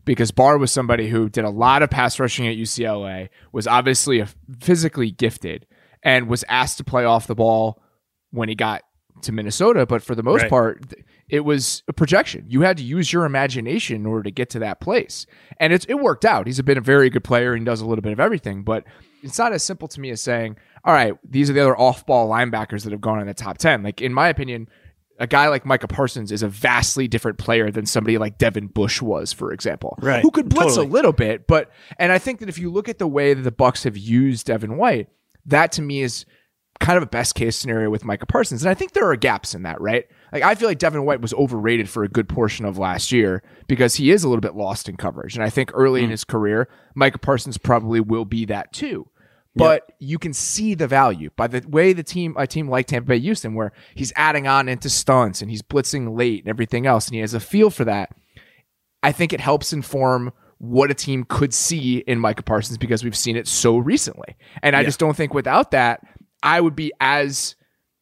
because Barr was somebody who did a lot of pass rushing at U C L A, was obviously a physically gifted, and was asked to play off the ball when he got to Minnesota. But for the most right. part, it was a projection. You had to use your imagination in order to get to that place. And it's, it worked out. He's been a very good player and does a little bit of everything, but it's not as simple to me as saying, all right, these are the other off-ball linebackers that have gone in the top ten. Like, in my opinion, a guy like Micah Parsons is a vastly different player than somebody like Devin Bush was, for example, right? Who could blitz totally. a little bit, but and I think that if you look at the way that the Bucs have used Devin White, that to me is kind of a best case scenario with Micah Parsons, and I think there are gaps in that, right? Like, I feel like Devin White was overrated for a good portion of last year because he is a little bit lost in coverage, and I think early mm. in his career, Micah Parsons probably will be that too. But yep. you can see the value by the way the team, a team like Tampa Bay used him, where he's adding on into stunts and he's blitzing late and everything else, and he has a feel for that. I think it helps inform what a team could see in Micah Parsons because we've seen it so recently. And I yeah. just don't think without that, I would be as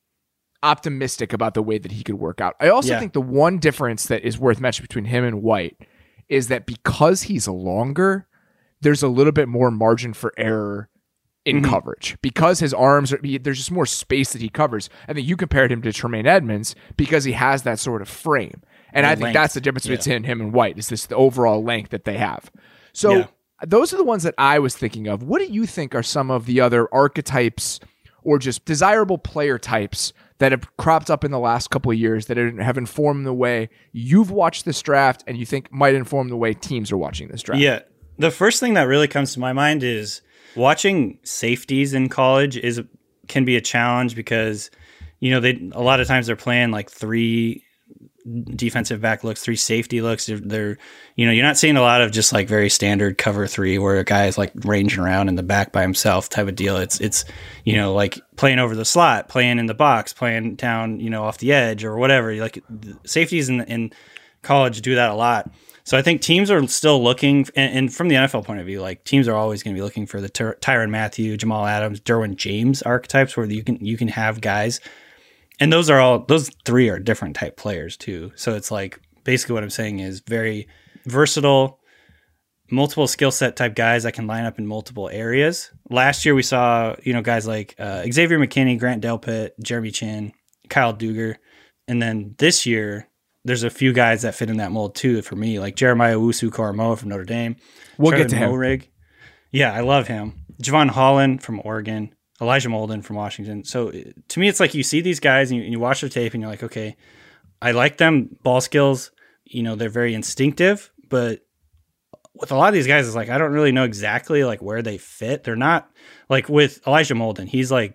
optimistic about the way that he could work out. I also yeah. think the one difference that is worth mentioning between him and White is that because he's longer, there's a little bit more margin for error in mm-hmm. coverage because his arms are, there's just more space that he covers. I think you compared him to Tremaine Edmonds because he has that sort of frame. And the I think length. That's the difference yeah. between him and White is this the overall length that they have. So yeah. those are the ones that I was thinking of. What do you think are some of the other archetypes or just desirable player types that have cropped up in the last couple of years that have informed the way you've watched this draft and you think might inform the way teams are watching this draft? Yeah. The first thing that really comes to my mind is watching safeties in college is can be a challenge because, you know, they a lot of times they're playing like three defensive back looks, three safety looks. They're, they're, you know, you're not seeing a lot of just like very standard cover three where a guy is like ranging around in the back by himself type of deal. It's, it's, you know, like playing over the slot, playing in the box, playing down, you know, off the edge or whatever. Like safeties in, in college do that a lot. So I think teams are still looking, and, and from the N F L point of view, like teams are always going to be looking for the Ty- Tyrann Mathieu, Jamal Adams, Derwin James archetypes, where you can you can have guys, and those are all those three are different type players too. So it's like basically what I'm saying is very versatile, multiple skill set type guys that can line up in multiple areas. Last year we saw you know guys like uh, Xavier McKinney, Grant Delpit, Jeremy Chin, Kyle Duggar, and then this year there's a few guys that fit in that mold too for me, like Jeremiah Owusu-Koramoah from Notre Dame. We'll Trevor get to him. Moehrig. Yeah, I love him. Javon Holland from Oregon. Elijah Molden from Washington. So to me, it's like you see these guys and you, and you watch their tape and you're like, okay, I like them. Ball skills, you know, they're very instinctive, but with a lot of these guys, it's like, I don't really know exactly like where they fit. They're not like with Elijah Molden. He's like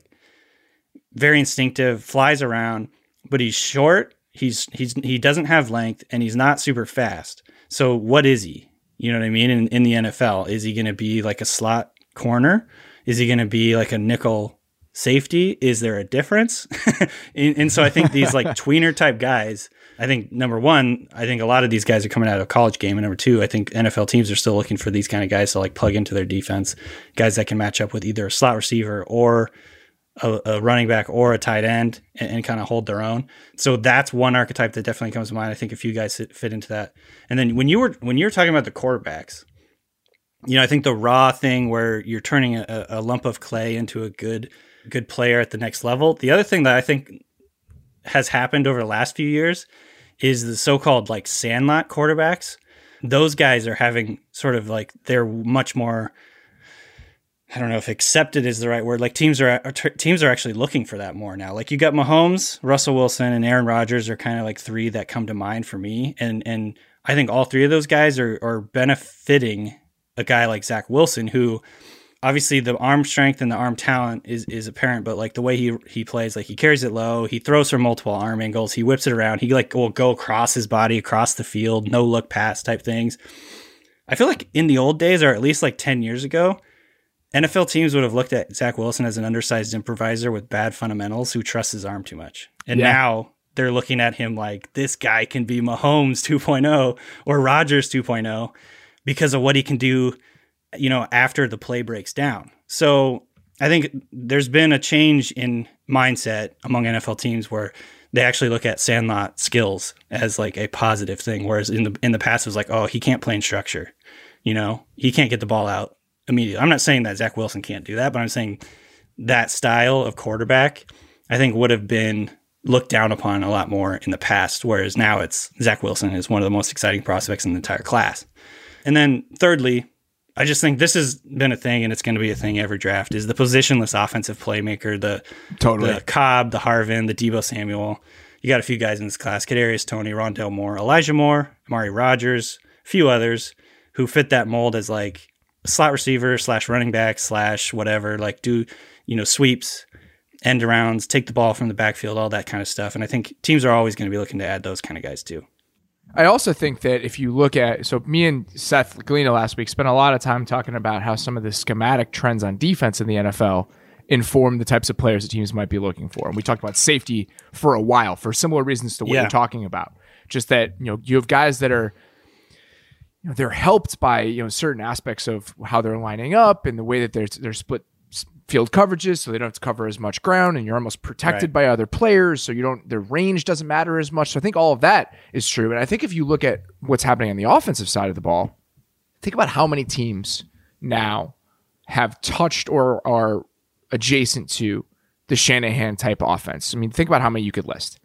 very instinctive, flies around, but he's short. He's he's he doesn't have length and he's not super fast. So what is he? You know what I mean? In in the N F L, is he going to be like a slot corner? Is he going to be like a nickel safety? Is there a difference? and, and so I think these like tweener type guys, I think number one, I think a lot of these guys are coming out of a college game. And number two, I think N F L teams are still looking for these kind of guys to like plug into their defense, guys that can match up with either a slot receiver or a, a running back or a tight end and, and kind of hold their own. So that's one archetype that definitely comes to mind. I think a few guys fit, fit into that. And then when you were, when you were talking about the quarterbacks, you know, I think the raw thing where you're turning a, a lump of clay into a good, good player at the next level. The other thing that I think has happened over the last few years is the so-called like sandlot quarterbacks. Those guys are having sort of like, they're much more, I don't know if accepted is the right word. Like teams are, teams are actually looking for that more now. Like you got Mahomes, Russell Wilson, and Aaron Rodgers are kind of like three that come to mind for me. And, and I think all three of those guys are, are benefiting a guy like Zach Wilson, who obviously the arm strength and the arm talent is, is apparent, but like the way he, he plays, like he carries it low, he throws from multiple arm angles, he whips it around. He like will go across his body, across the field, no look pass type things. I feel like in the old days, or at least like ten years ago, N F L teams would have looked at Zach Wilson as an undersized improviser with bad fundamentals who trusts his arm too much. And yeah. now they're looking at him like this guy can be Mahomes two point oh or Rodgers two point oh because of what he can do, you know, after the play breaks down. So I think there's been a change in mindset among N F L teams where they actually look at sandlot skills as like a positive thing. Whereas in the, in the past it was like, oh, he can't play in structure. You know, he can't get the ball out immediately. I'm not saying that Zach Wilson can't do that, but I'm saying that style of quarterback, I think, would have been looked down upon a lot more in the past, whereas now it's Zach Wilson is one of the most exciting prospects in the entire class. And then thirdly, I just think this has been a thing, and it's going to be a thing every draft, is the positionless offensive playmaker, the, totally. the Cobb, the Harvin, the Deebo Samuel. You got a few guys in this class, Kadarius Toney, Rondale Moore, Elijah Moore, Amari Rodgers, a few others who fit that mold as like a slot receiver slash running back slash whatever, like do, you know, sweeps, end arounds, take the ball from the backfield, all that kind of stuff. And I think teams are always going to be looking to add those kind of guys too. I also think that if you look at, so me and Seth Galina last week spent a lot of time talking about how some of the schematic trends on defense in the N F L inform the types of players that teams might be looking for. And we talked about safety for a while for similar reasons to what yeah. you're talking about. Just that, you know, you have guys that are, you know, they're helped by, you know, certain aspects of how they're lining up and the way that they're, they're split field coverages, so they don't have to cover as much ground, and you're almost protected right. by other players, so you don't, their range doesn't matter as much. So I think all of that is true. And I think if you look at what's happening on the offensive side of the ball, think about how many teams now have touched or are adjacent to the Shanahan type offense. I mean, think about how many you could list.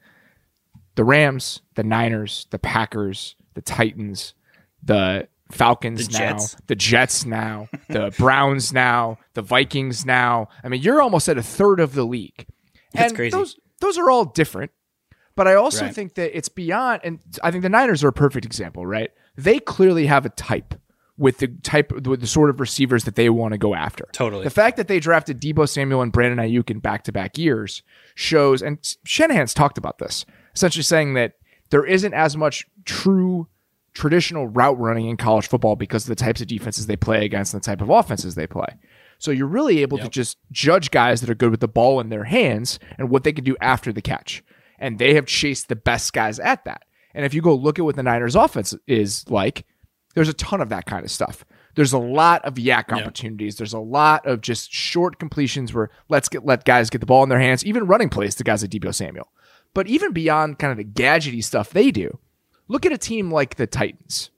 The Rams, the Niners, the Packers, the Titans, the Falcons the now, Jets. the Jets now, the Browns now, the Vikings now. I mean, you're almost at a third of the league. That's and crazy. Those, those are all different. But I also right. think that it's beyond, and I think the Niners are a perfect example, right? They clearly have a type with the type, with the sort of receivers that they want to go after. Totally. The fact that they drafted Deebo Samuel and Brandon Ayuk in back-to-back years shows, and Shanahan's talked about this, essentially saying that there isn't as much true traditional route running in college football because of the types of defenses they play against and the type of offenses they play. So you're really able yep. to just judge guys that are good with the ball in their hands and what they can do after the catch. And they have chased the best guys at that. And if you go look at what the Niners offense is like, there's a ton of that kind of stuff. There's a lot of yak yep. opportunities. There's a lot of just short completions where let's get let guys get the ball in their hands, even running plays to guys like Deebo Samuel. But even beyond kind of the gadgety stuff they do, look at a team like the Titans.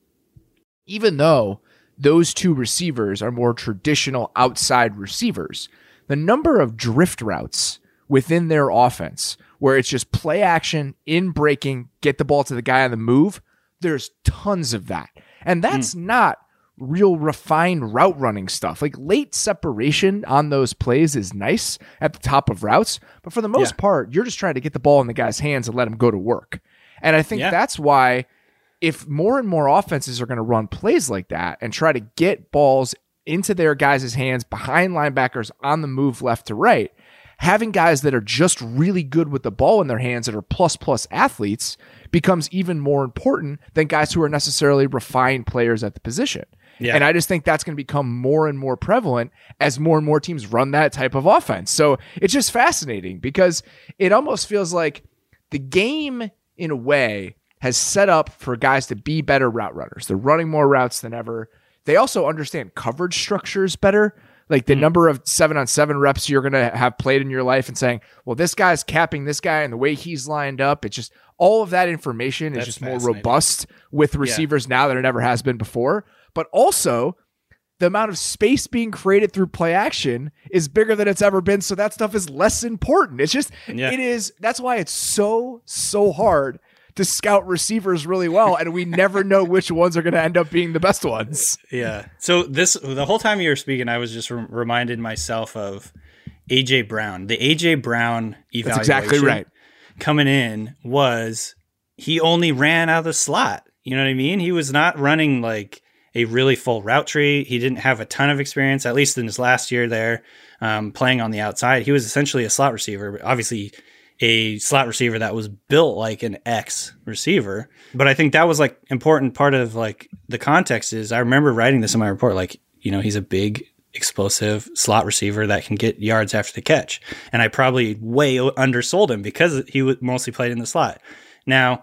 Even though those two receivers are more traditional outside receivers, the number of drift routes within their offense, where it's just play action, in breaking, get the ball to the guy on the move, there's tons of that. And that's mm. not real refined route running stuff. Like late separation on those plays is nice at the top of routes, but for the most yeah. part, you're just trying to get the ball in the guy's hands and let him go to work. And I think yeah. that's why if more and more offenses are going to run plays like that and try to get balls into their guys' hands behind linebackers on the move left to right, having guys that are just really good with the ball in their hands that are plus plus athletes becomes even more important than guys who are necessarily refined players at the position. Yeah. And I just think that's going to become more and more prevalent as more and more teams run that type of offense. So it's just fascinating because it almost feels like the game in a way has set up for guys to be better route runners. They're running more routes than ever. They also understand coverage structures better. Like the mm. number of seven on seven reps you're going to have played in your life and saying, well, this guy's capping this guy and the way he's lined up. It's just all of that information That's is just more robust with receivers yeah. now than it ever has been before. But also the amount of space being created through play action is bigger than it's ever been. So that stuff is less important. It's just, yeah. it is. That's why it's so, so hard to scout receivers really well. And we never know which ones are going to end up being the best ones. Yeah. So this, the whole time you were speaking, I was just re- reminded myself of A J Brown. The A J Brown evaluation That's exactly right. coming in was he only ran out of the slot. You know what I mean? He was not running like a really full route tree. He didn't have a ton of experience, at least in his last year there, um, playing on the outside. He was essentially a slot receiver, but obviously a slot receiver that was built like an X receiver. But I think that was like important part of like the context is I remember writing this in my report, like, you know, he's a big explosive slot receiver that can get yards after the catch. And I probably way undersold him because he was mostly played in the slot. Now,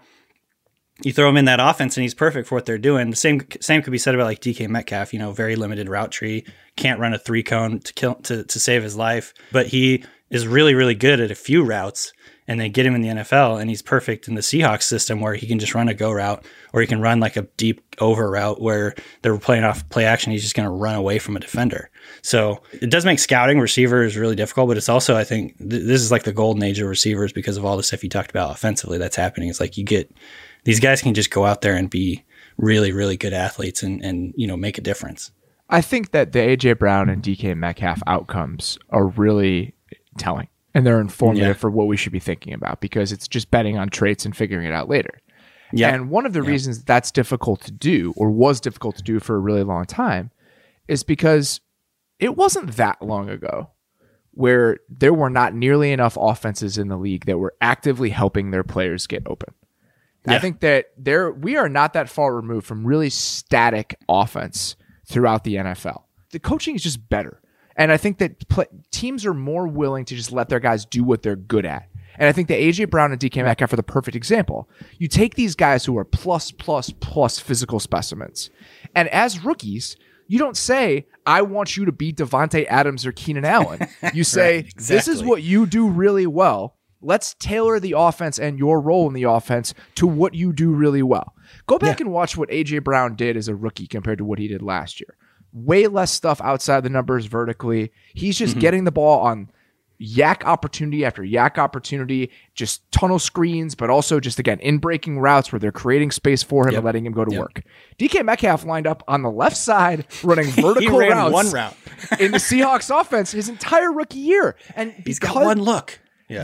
you throw him in that offense and he's perfect for what they're doing. The same same could be said about like D K Metcalf, you know, very limited route tree, can't run a three cone to kill to, to save his life, but he is really, really good at a few routes. and they get him in the N F L, and he's perfect in the Seahawks system where he can just run a go route, or he can run like a deep over route where they're playing off play action. He's just going to run away from a defender. So it does make scouting receivers really difficult, but it's also, I think th- this is like the golden age of receivers because of all the stuff you talked about offensively that's happening. It's like you get, these guys can just go out there and be really, really good athletes and, and, you know, make a difference. I think that the A J Brown and D K Metcalf outcomes are really telling, and they're informative yeah. for what we should be thinking about, because it's just betting on traits and figuring it out later. Yeah. And one of the yeah. reasons that's difficult to do, or was difficult to do for a really long time, is because it wasn't that long ago where there were not nearly enough offenses in the league that were actively helping their players get open. Yeah. I think that there we are not that far removed from really static offense throughout the N F L. The coaching is just better. And I think that play, teams are more willing to just let their guys do what they're good at. And I think that A J Brown and D K Metcalf are the perfect example. You take these guys who are plus, plus, plus physical specimens, and as rookies, you don't say, I want you to beat Davante Adams or Keenan Allen. You say, right, exactly. This is what you do really well. Let's tailor the offense and your role in the offense to what you do really well. Go back yeah. and watch what A J Brown did as a rookie compared to what he did last year. Way less stuff outside the numbers vertically. He's just mm-hmm. getting the ball on yak opportunity after yak opportunity, just tunnel screens, but also just, again, in breaking routes where they're creating space for him yep. and letting him go to yep. work. D K Metcalf lined up on the left side running vertical he ran routes one route. in the Seahawks offense his entire rookie year. And he's got one look. Yeah.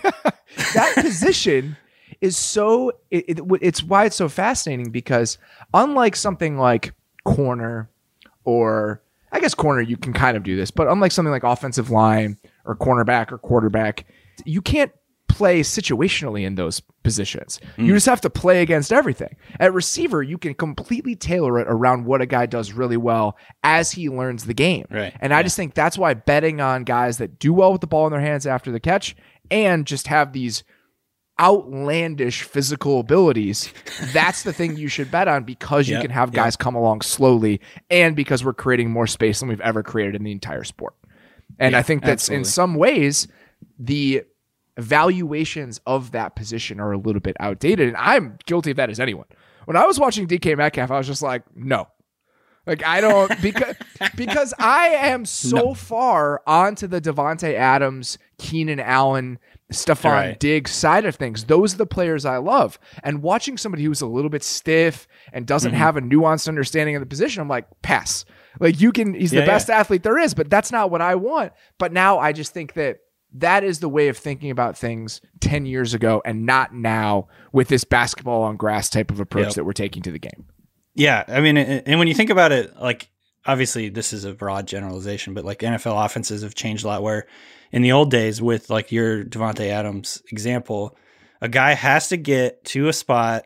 That position is so, it, it, it's why it's so fascinating, because unlike something like corner, or I guess corner, you can kind of do this, but unlike something like offensive line or cornerback or quarterback, you can't play situationally in those positions. Mm. You just have to play against everything. At receiver, you can completely tailor it around what a guy does really well as he learns the game. Right. And I yeah. just think that's why betting on guys that do well with the ball in their hands after the catch and just have these outlandish physical abilities, that's the thing you should bet on, because yep, you can have guys yep. come along slowly, and because we're creating more space than we've ever created in the entire sport. And yeah, I think that's absolutely. In some ways the evaluations of that position are a little bit outdated, and I'm guilty of that as anyone. When I was watching D K Metcalf, I was just like, no. Like, I don't, because because I am so no. far onto the Davante Adams, Keenan Allen, Stephon right. Diggs side of things. Those are the players I love. And watching somebody who's a little bit stiff and doesn't mm-hmm. have a nuanced understanding of the position, I'm like, pass. Like, you can, he's yeah, the best yeah. athlete there is, but that's not what I want. But now I just think that that is the way of thinking about things ten years ago, and not now with this basketball on grass type of approach yep. that we're taking to the game. Yeah, I mean, and when you think about it, like, obviously this is a broad generalization, but like N F L offenses have changed a lot, where in the old days, with like your Davante Adams example, a guy has to get to a spot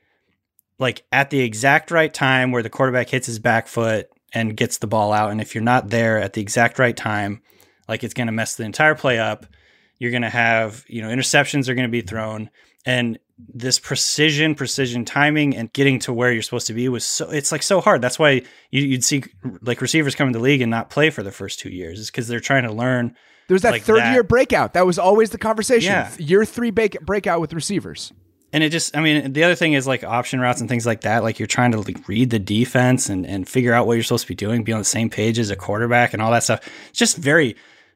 like at the exact right time where the quarterback hits his back foot and gets the ball out. And if you're not there at the exact right time, like, it's going to mess the entire play up. You're going to have, you know, interceptions are going to be thrown. And this precision, precision timing and getting to where you're supposed to be was so, it's like so hard. That's why you, you'd see like receivers come into the league and not play for the first two years, is because they're trying to learn. There's that like third that. year breakout. That was always the conversation. Yeah. Year three break, breakout with receivers. And it just, I mean, the other thing is like option routes and things like that. Like, you're trying to like read the defense and, and figure out what you're supposed to be doing, be on the same page as a quarterback and all that stuff. It's just very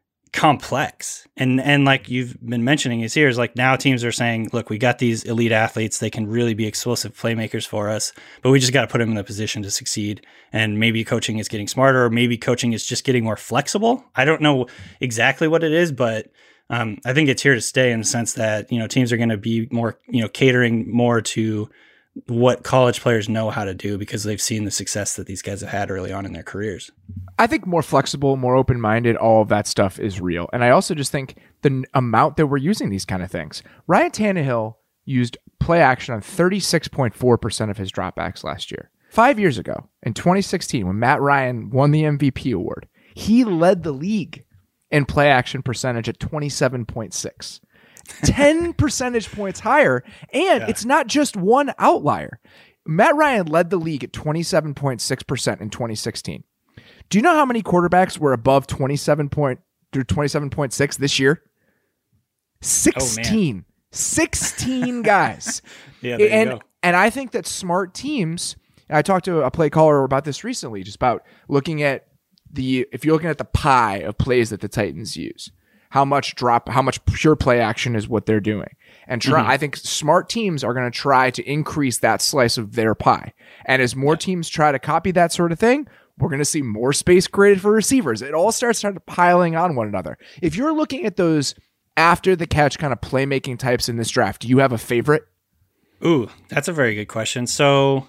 complex. And and like you've been mentioning is here is like, now teams are saying, look, we got these elite athletes. They can really be explosive playmakers for us, but we just got to put them in the position to succeed. And maybe coaching is getting smarter, or maybe coaching is just getting more flexible. I don't know exactly what it is, but um, I think it's here to stay, in the sense that, you know, teams are going to be more, you know, catering more to what college players know how to do, because they've seen the success that these guys have had early on in their careers. I think more flexible, more open-minded, all of that stuff is real. And I also just think the n- amount that we're using these kind of things. Ryan Tannehill used play action on thirty-six point four percent of his dropbacks last year. Five years ago, in twenty sixteen, when Matt Ryan won the M V P award, he led the league in play action percentage at twenty-seven point six. ten percentage points higher, and yeah. it's not just one outlier. Matt Ryan led the league at twenty-seven point six percent in twenty sixteen. Do you know how many quarterbacks were above twenty-seven point through twenty-seven point six this year? sixteen. Oh, sixteen guys. Yeah, there and, you go. And I think that smart teams, I talked to a play caller about this recently, just about looking at the, if you're looking at the pie of plays that the Titans use, how much drop, how much pure play action is what they're doing. And try, mm-hmm. I think smart teams are going to try to increase that slice of their pie. And as more yeah. teams try to copy that sort of thing, we're going to see more space created for receivers. It all starts kind of piling on one another. If you're looking at those after the catch kind of playmaking types in this draft, do you have a favorite? Ooh, that's a very good question. So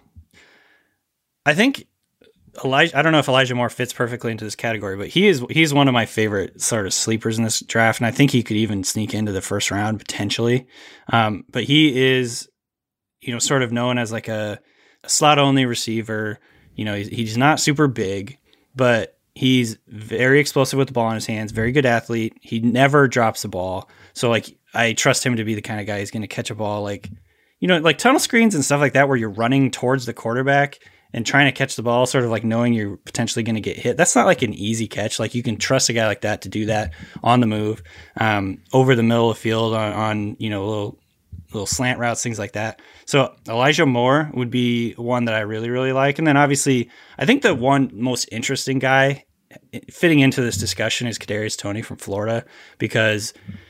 I think Elijah, I don't know if Elijah Moore fits perfectly into this category, but he is, he's one of my favorite sort of sleepers in this draft. And I think he could even sneak into the first round potentially. Um, but he is, you know, sort of known as like a, a slot only receiver. You know, he's, he's not super big, but he's very explosive with the ball in his hands, very good athlete. He never drops the ball. So like, I trust him to be the kind of guy who's going to catch a ball like, you know, like tunnel screens and stuff like that, where you're running towards the quarterback and trying to catch the ball, sort of like knowing you're potentially going to get hit. That's not like an easy catch. Like you can trust a guy like that to do that on the move, um, over the middle of the field on, on, you know, little, little slant routes, things like that. So Elijah Moore would be one that I really, really like. And then obviously I think the one most interesting guy fitting into this discussion is Kadarius Toney from Florida, because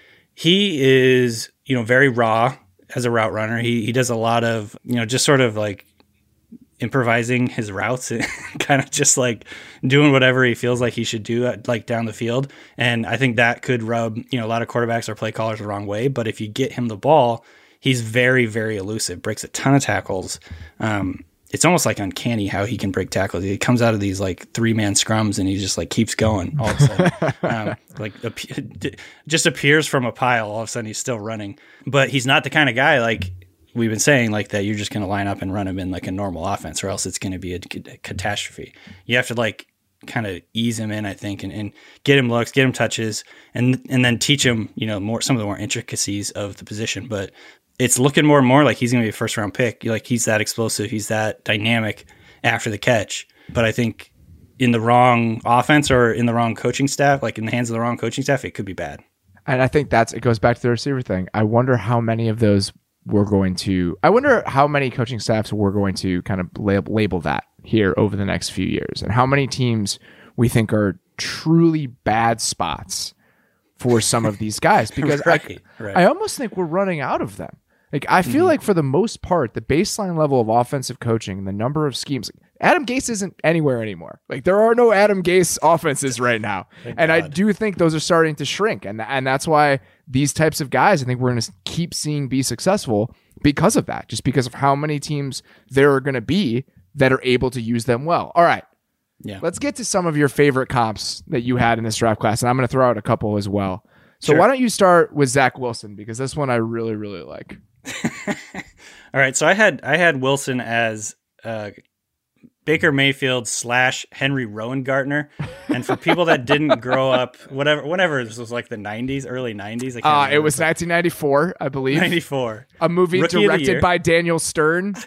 he is, you know, very raw as a route runner. He he does a lot of, you know, just sort of like improvising his routes and kind of just like doing whatever he feels like he should do at, like down the field. And I think that could rub, you know, a lot of quarterbacks or play callers the wrong way. But if you get him the ball, he's very, very elusive, breaks a ton of tackles. Um, it's almost like uncanny how he can break tackles. He comes out of these like three man scrums and he just like keeps going all of a sudden. um, like ap- just appears from a pile. All of a sudden he's still running, but he's not the kind of guy like we've been saying, like that you're just going to line up and run him in like a normal offense, or else it's going to be a, a catastrophe. You have to like kind of ease him in, I think, and, and get him looks, get him touches, and and then teach him, you know, more some of the more intricacies of the position. But it's looking more and more like he's going to be a first round pick. Like he's that explosive, he's that dynamic after the catch. But I think in the wrong offense or in the wrong coaching staff, like in the hands of the wrong coaching staff, it could be bad. And I think that's, it goes back to the receiver thing. I wonder how many of those we're going to, I wonder how many coaching staffs we're going to kind of label, label that here over the next few years, and how many teams we think are truly bad spots for some of these guys, because right, I, right. I almost think we're running out of them. Like, I feel mm-hmm. like for the most part, the baseline level of offensive coaching and the number of schemes, Adam Gase isn't anywhere anymore. Like, there are no Adam Gase offenses right now. Thank and God. I do think those are starting to shrink. And, and that's why these types of guys, I think we're going to keep seeing be successful because of that, just because of how many teams there are going to be that are able to use them well. All right. Yeah. Let's get to some of your favorite comps that you had in this draft class. And I'm going to throw out a couple as well. So sure. Why don't you start with Zach Wilson? Because this one I really, really like. All right, so I had I had Wilson as uh, Baker Mayfield slash Henry Rowan-Gartner, and for people that didn't grow up, whatever, whenever this was like the nineties, early nineties. I can't uh, remember, it was nineteen ninety-four, I believe. ninety-four, a movie Rookie directed by Daniel Stern,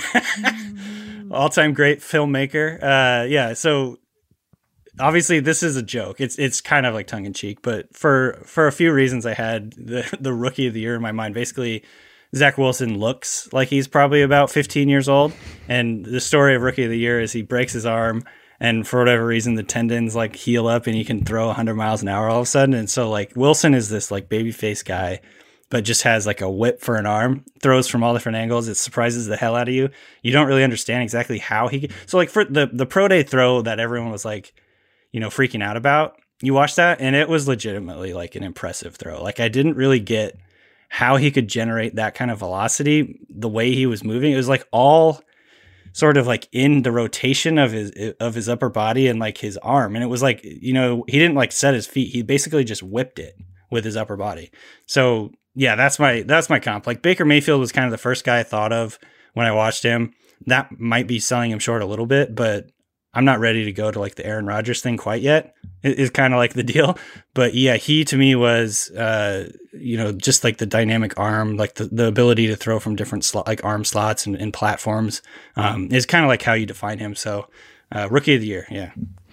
all-time great filmmaker. Uh, yeah, so obviously this is a joke. It's it's kind of like tongue in cheek, but for for a few reasons, I had the the Rookie of the Year in my mind. Basically, Zach Wilson looks like he's probably about fifteen years old. And the story of Rookie of the Year is he breaks his arm, and for whatever reason, the tendons like heal up and he can throw one hundred miles an hour all of a sudden. And so like Wilson is this like baby face guy, but just has like a whip for an arm, throws from all different angles. It surprises the hell out of you. You don't really understand exactly how he, so like for the, the pro day throw that everyone was like, you know, freaking out about, you watch that and it was legitimately like an impressive throw. Like I didn't really get how he could generate that kind of velocity, the way he was moving. It was like all sort of like in the rotation of his, of his upper body and like his arm. And it was like, you know, he didn't like set his feet. He basically just whipped it with his upper body. So yeah, that's my, that's my comp. Like Baker Mayfield was kind of the first guy I thought of when I watched him. That might be selling him short a little bit, but I'm not ready to go to like the Aaron Rodgers thing quite yet. It is kind of like the deal. But yeah, he to me was, uh, you know, just like the dynamic arm, like the, the ability to throw from different slot, like arm slots and, and platforms um, is kind of like how you define him. So uh, Rookie of the Year. Yeah.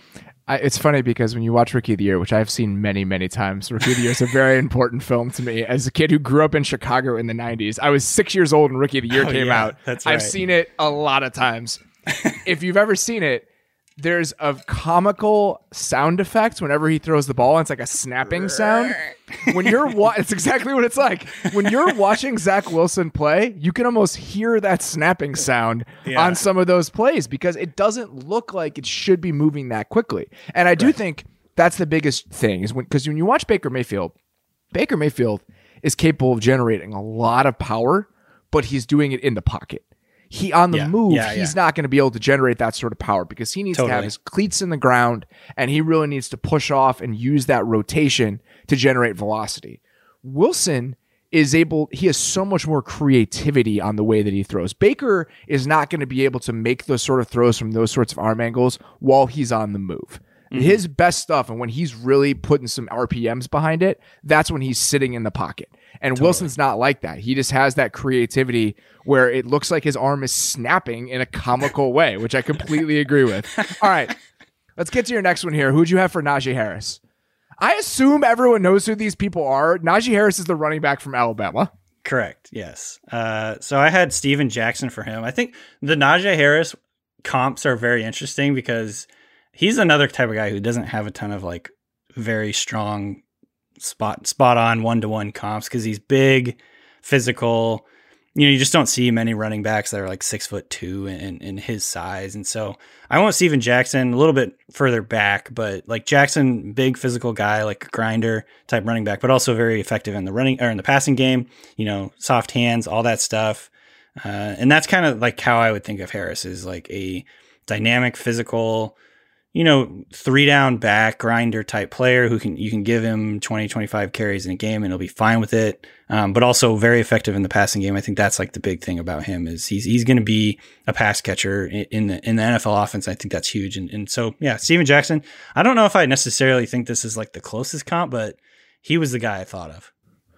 I, it's funny because when you watch Rookie of the Year, which I've seen many, many times, Rookie of the Year is a very important film to me. As a kid who grew up in Chicago in the nineties, I was six years old when Rookie of the Year oh, came yeah, out. That's right. I've seen it a lot of times. If you've ever seen it, there's a comical sound effect whenever he throws the ball, and it's like a snapping sound. When you're wa- it's exactly what it's like. When you're watching Zach Wilson play, you can almost hear that snapping sound yeah. on some of those plays because it doesn't look like it should be moving that quickly. And I do right. think that's the biggest thing is when because when you watch Baker Mayfield, Baker Mayfield is capable of generating a lot of power, but he's doing it in the pocket. He on the yeah, move, yeah, he's yeah. not going to be able to generate that sort of power because he needs totally. to have his cleats in the ground and he really needs to push off and use that rotation to generate velocity. Wilson is able, he has so much more creativity on the way that he throws. Baker is not going to be able to make those sort of throws from those sorts of arm angles while he's on the move. Mm-hmm. His best stuff, and when he's really putting some R P Ms behind it, that's when he's sitting in the pocket. And totally. Wilson's not like that. He just has that creativity where it looks like his arm is snapping in a comical way, which I completely agree with. All right, let's get to your next one here. Who'd you have for Najee Harris? I assume everyone knows who these people are. Najee Harris is the running back from Alabama. Correct, yes. Uh, so I had Steven Jackson for him. I think the Najee Harris comps are very interesting because he's another type of guy who doesn't have a ton of like very strong spot spot on one-to-one comps because he's big, physical. You know, you just don't see many running backs that are like six foot two in, in his size. And so I want Steven Jackson a little bit further back, but like Jackson, big physical guy, like a grinder type running back, but also very effective in the running or in the passing game, you know, soft hands, all that stuff. Uh, and that's kind of like how I would think of Harris is like a dynamic, physical, you know, three down back grinder type player who can, you can give him twenty, twenty-five carries in a game and he'll be fine with it. Um, but also very effective in the passing game. I think that's like the big thing about him is he's, he's going to be a pass catcher in, in the, in the N F L offense. I think that's huge. And, and so, yeah, Steven Jackson, I don't know if I necessarily think this is like the closest comp, but he was the guy I thought of.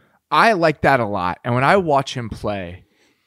I like that a lot. And when I watch him play,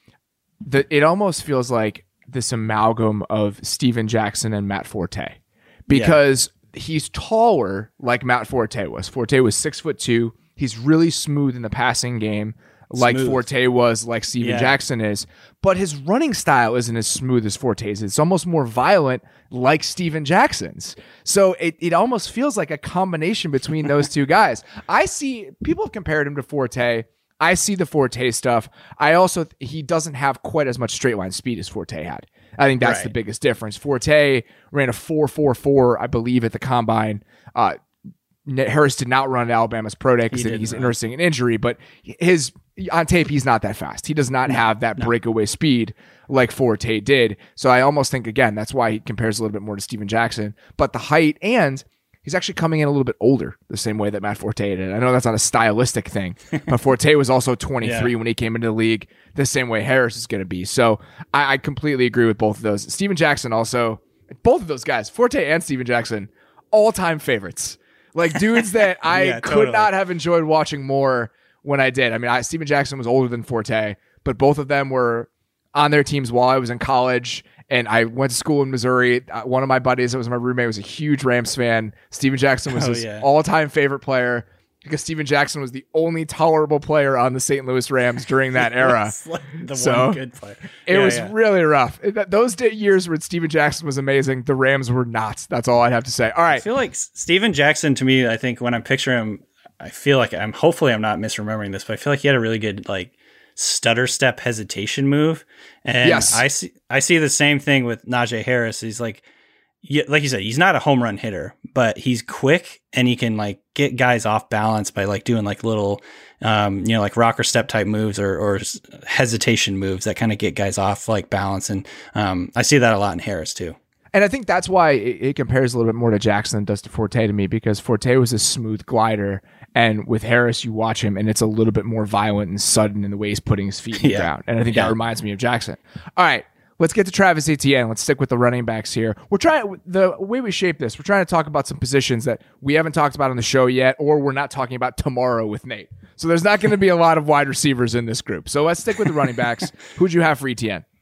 the, it almost feels like this amalgam of Steven Jackson and Matt Forte. Because yeah. he's taller like Matt Forte was. Forte was six foot two. He's really smooth in the passing game like smooth. Forte was, like Steven yeah. Jackson is. But his running style isn't as smooth as Forte's. It's almost more violent like Steven Jackson's. So it, it almost feels like a combination between those two guys. I see, people have compared him to Forte. I see the Forte stuff. I also, he doesn't have quite as much straight line speed as Forte had. I think that's right. the biggest difference. Forte ran a four four four, I believe, at the combine. Uh, Harris did not run at Alabama's pro day because he he's nursing an injury, but his on tape, he's not that fast. He does not no, have that no. breakaway speed like Forte did. So I almost think, again, that's why he compares a little bit more to Steven Jackson. But the height, and he's actually coming in a little bit older, the same way that Matt Forte did. I know that's not a stylistic thing, but Forte was also twenty-three yeah. when he came into the league, the same way Harris is going to be. So I, I completely agree with both of those. Steven Jackson also, both of those guys, Forte and Steven Jackson, all-time favorites. Like dudes that I yeah, could totally. not have enjoyed watching more when I did. I mean, I, Steven Jackson was older than Forte, but both of them were on their teams while I was in college. And I went to school in Missouri. Uh, one of my buddies that was my roommate was a huge Rams fan. Steven Jackson was oh, his yeah. all-time favorite player because Steven Jackson was the only tolerable player on the Saint Louis Rams during that era. like the so one good player. It yeah, was yeah. really rough. It, those day, years where Steven Jackson was amazing, the Rams were not. That's all I'd have to say. All right. I feel like Steven Jackson, to me, I think when I'm picturing him, I feel like I'm hopefully I'm not misremembering this, but I feel like he had a really good like stutter step hesitation move. And yes. I see I see the same thing with Najee Harris. He's like, yeah, like you said, he's not a home run hitter, but he's quick and he can like get guys off balance by like doing like little, um, you know, like rocker step type moves or, or hesitation moves that kind of get guys off like balance. And um, I see that a lot in Harris too. And I think that's why it, it compares a little bit more to Jackson than does to Forte to me, because Forte was a smooth glider. And with Harris, you watch him and it's a little bit more violent and sudden in the way he's putting his feet in the yeah. ground. And I think yeah. that reminds me of Jackson. All right. Let's get to Travis Etienne. Let's stick with the running backs here. We're trying, the way we shape this, we're trying to talk about some positions that we haven't talked about on the show yet, or we're not talking about tomorrow with Nate. So there's not going to be a lot of wide receivers in this group. So let's stick with the running backs. Who'd you have for Etienne?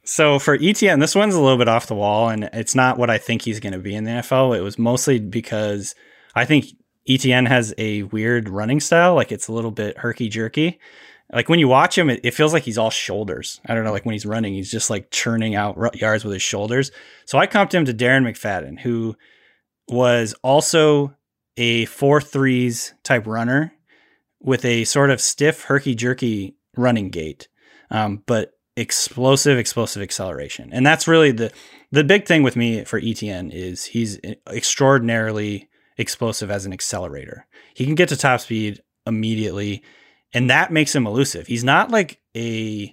So for E T N, this one's a little bit off the wall, and it's not what I think he's going to be in the N F L. It was mostly because I think E T N has a weird running style. Like it's a little bit herky-jerky. Like when you watch him, it, it feels like he's all shoulders. I don't know, like when he's running, he's just like churning out yards with his shoulders. So I comped him to Darren McFadden, who was also a four threes type runner with a sort of stiff, herky-jerky running gait, um, but explosive, explosive acceleration. And that's really the the big thing with me for E T N is he's extraordinarily explosive as an accelerator. He can get to top speed immediately, and that makes him elusive. He's not like a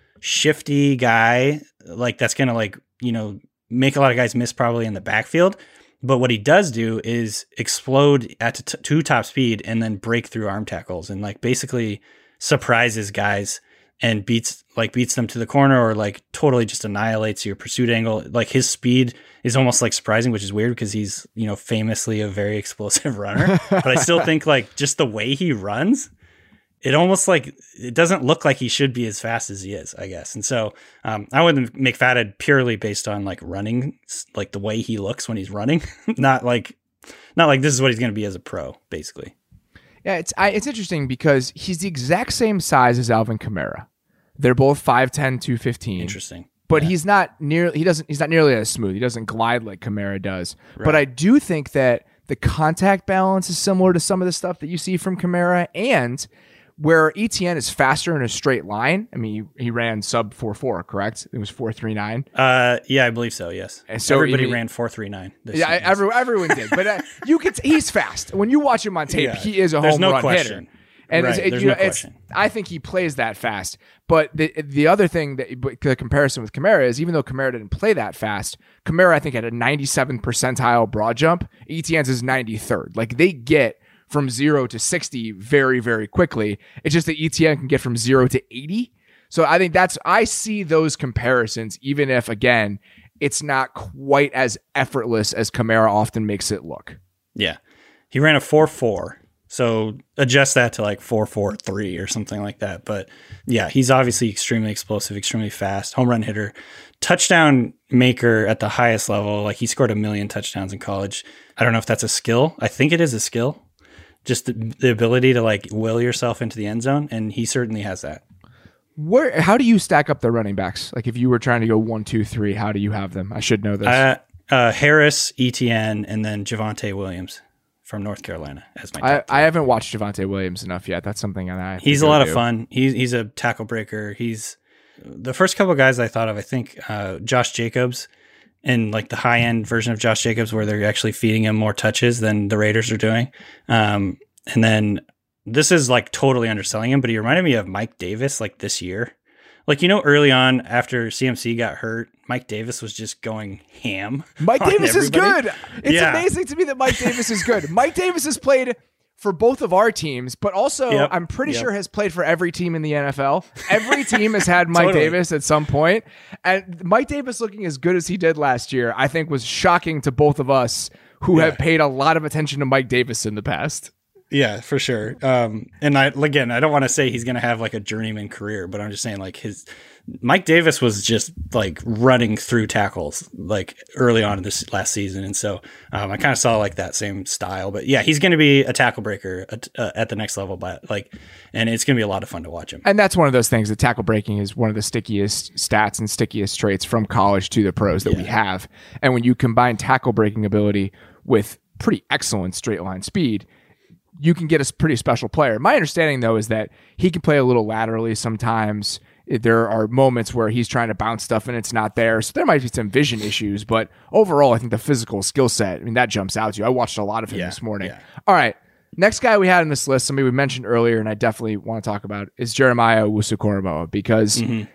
shifty guy, like that's going to like, you know, make a lot of guys miss probably in the backfield. But what he does do is explode at t- to top speed and then break through arm tackles and like basically surprises guys and beats like beats them to the corner or like totally just annihilates your pursuit angle. Like his speed is almost like surprising, which is weird because he's, you know, famously a very explosive runner. But I still think like just the way he runs, it almost like it doesn't look like he should be as fast as he is, I guess. And so um, I wouldn't make McFadden purely based on like running, like the way he looks when he's running, not like not like this is what he's going to be as a pro, basically. Yeah, it's I, it's interesting because he's the exact same size as Alvin Kamara. They're both five ten, two fifteen. Interesting. But yeah. he's not nearly he doesn't he's not nearly as smooth. He doesn't glide like Kamara does. Right. But I do think that the contact balance is similar to some of the stuff that you see from Kamara, and where E T N is faster in a straight line. I mean, he, he ran sub four four, correct? It was four three nine. Uh, yeah, I believe so. Yes. And so everybody he, ran four three nine. Yeah, every, everyone did. But uh, you could he's fast. When you watch him on tape, yeah, he is a there's home no run question. hitter. And right, it's, it, there's you no know, it's, question. I think he plays that fast. But the the other thing that the comparison with Kamara is, even though Kamara didn't play that fast, Kamara I think had a ninety-seven percentile broad jump. E T N's is ninety-third. Like they get from zero to sixty very, very quickly. It's just that E T N can get from zero to eighty. So I think that's, I see those comparisons, even if, again, it's not quite as effortless as Kamara often makes it look. Yeah. He ran a four four. So adjust that to like four four three or something like that. But yeah, he's obviously extremely explosive, extremely fast, home run hitter, touchdown maker at the highest level. Like he scored a million touchdowns in college. I don't know if that's a skill. I think it is a skill. Just the, the ability to like will yourself into the end zone. And he certainly has that. Where, how do you stack up the running backs? Like if you were trying to go one, two, three, how do you have them? I should know this. Uh, uh, Harris, E T N, and then Javonte Williams from North Carolina as my top I, I haven't watched Javonte Williams enough yet. That's something that I He's a lot do. of fun. He's he's a tackle breaker. He's the first couple of guys I thought of, I think uh, Josh Jacobs and like the high end version of Josh Jacobs where they're actually feeding him more touches than the Raiders are doing. Um, and then this is like totally underselling him, but he reminded me of Mike Davis like this year. Like, you know, early on after C M C got hurt, Mike Davis was just going ham. Mike Davis is good. It's yeah. amazing to me that Mike Davis is good. Mike Davis has played for both of our teams, but also yep. I'm pretty yep. sure has played for every team in the N F L. Every team has had Mike totally. Davis at some point. And Mike Davis looking as good as he did last year, I think was shocking to both of us who yeah. have paid a lot of attention to Mike Davis in the past. Yeah, for sure. Um, and I, again, I don't want to say he's going to have like a journeyman career, but I'm just saying like his Mike Davis was just like running through tackles like early on in this last season. And so um, I kind of saw like that same style, but yeah, he's going to be a tackle breaker at, uh, at the next level, but like, and it's going to be a lot of fun to watch him. And that's one of those things that tackle breaking is one of the stickiest stats and stickiest traits from college to the pros that yeah. we have. And when you combine tackle breaking ability with pretty excellent straight line speed, you can get a pretty special player. My understanding, though, is that he can play a little laterally sometimes. There are moments where he's trying to bounce stuff and it's not there. So there might be some vision issues. But overall, I think the physical skill set, I mean, that jumps out to you. I watched a lot of him yeah, this morning. Yeah. All right. Next guy we had on this list, somebody we mentioned earlier, and I definitely want to talk about, is Jeremiah Owusu-Koramoah, because mm-hmm.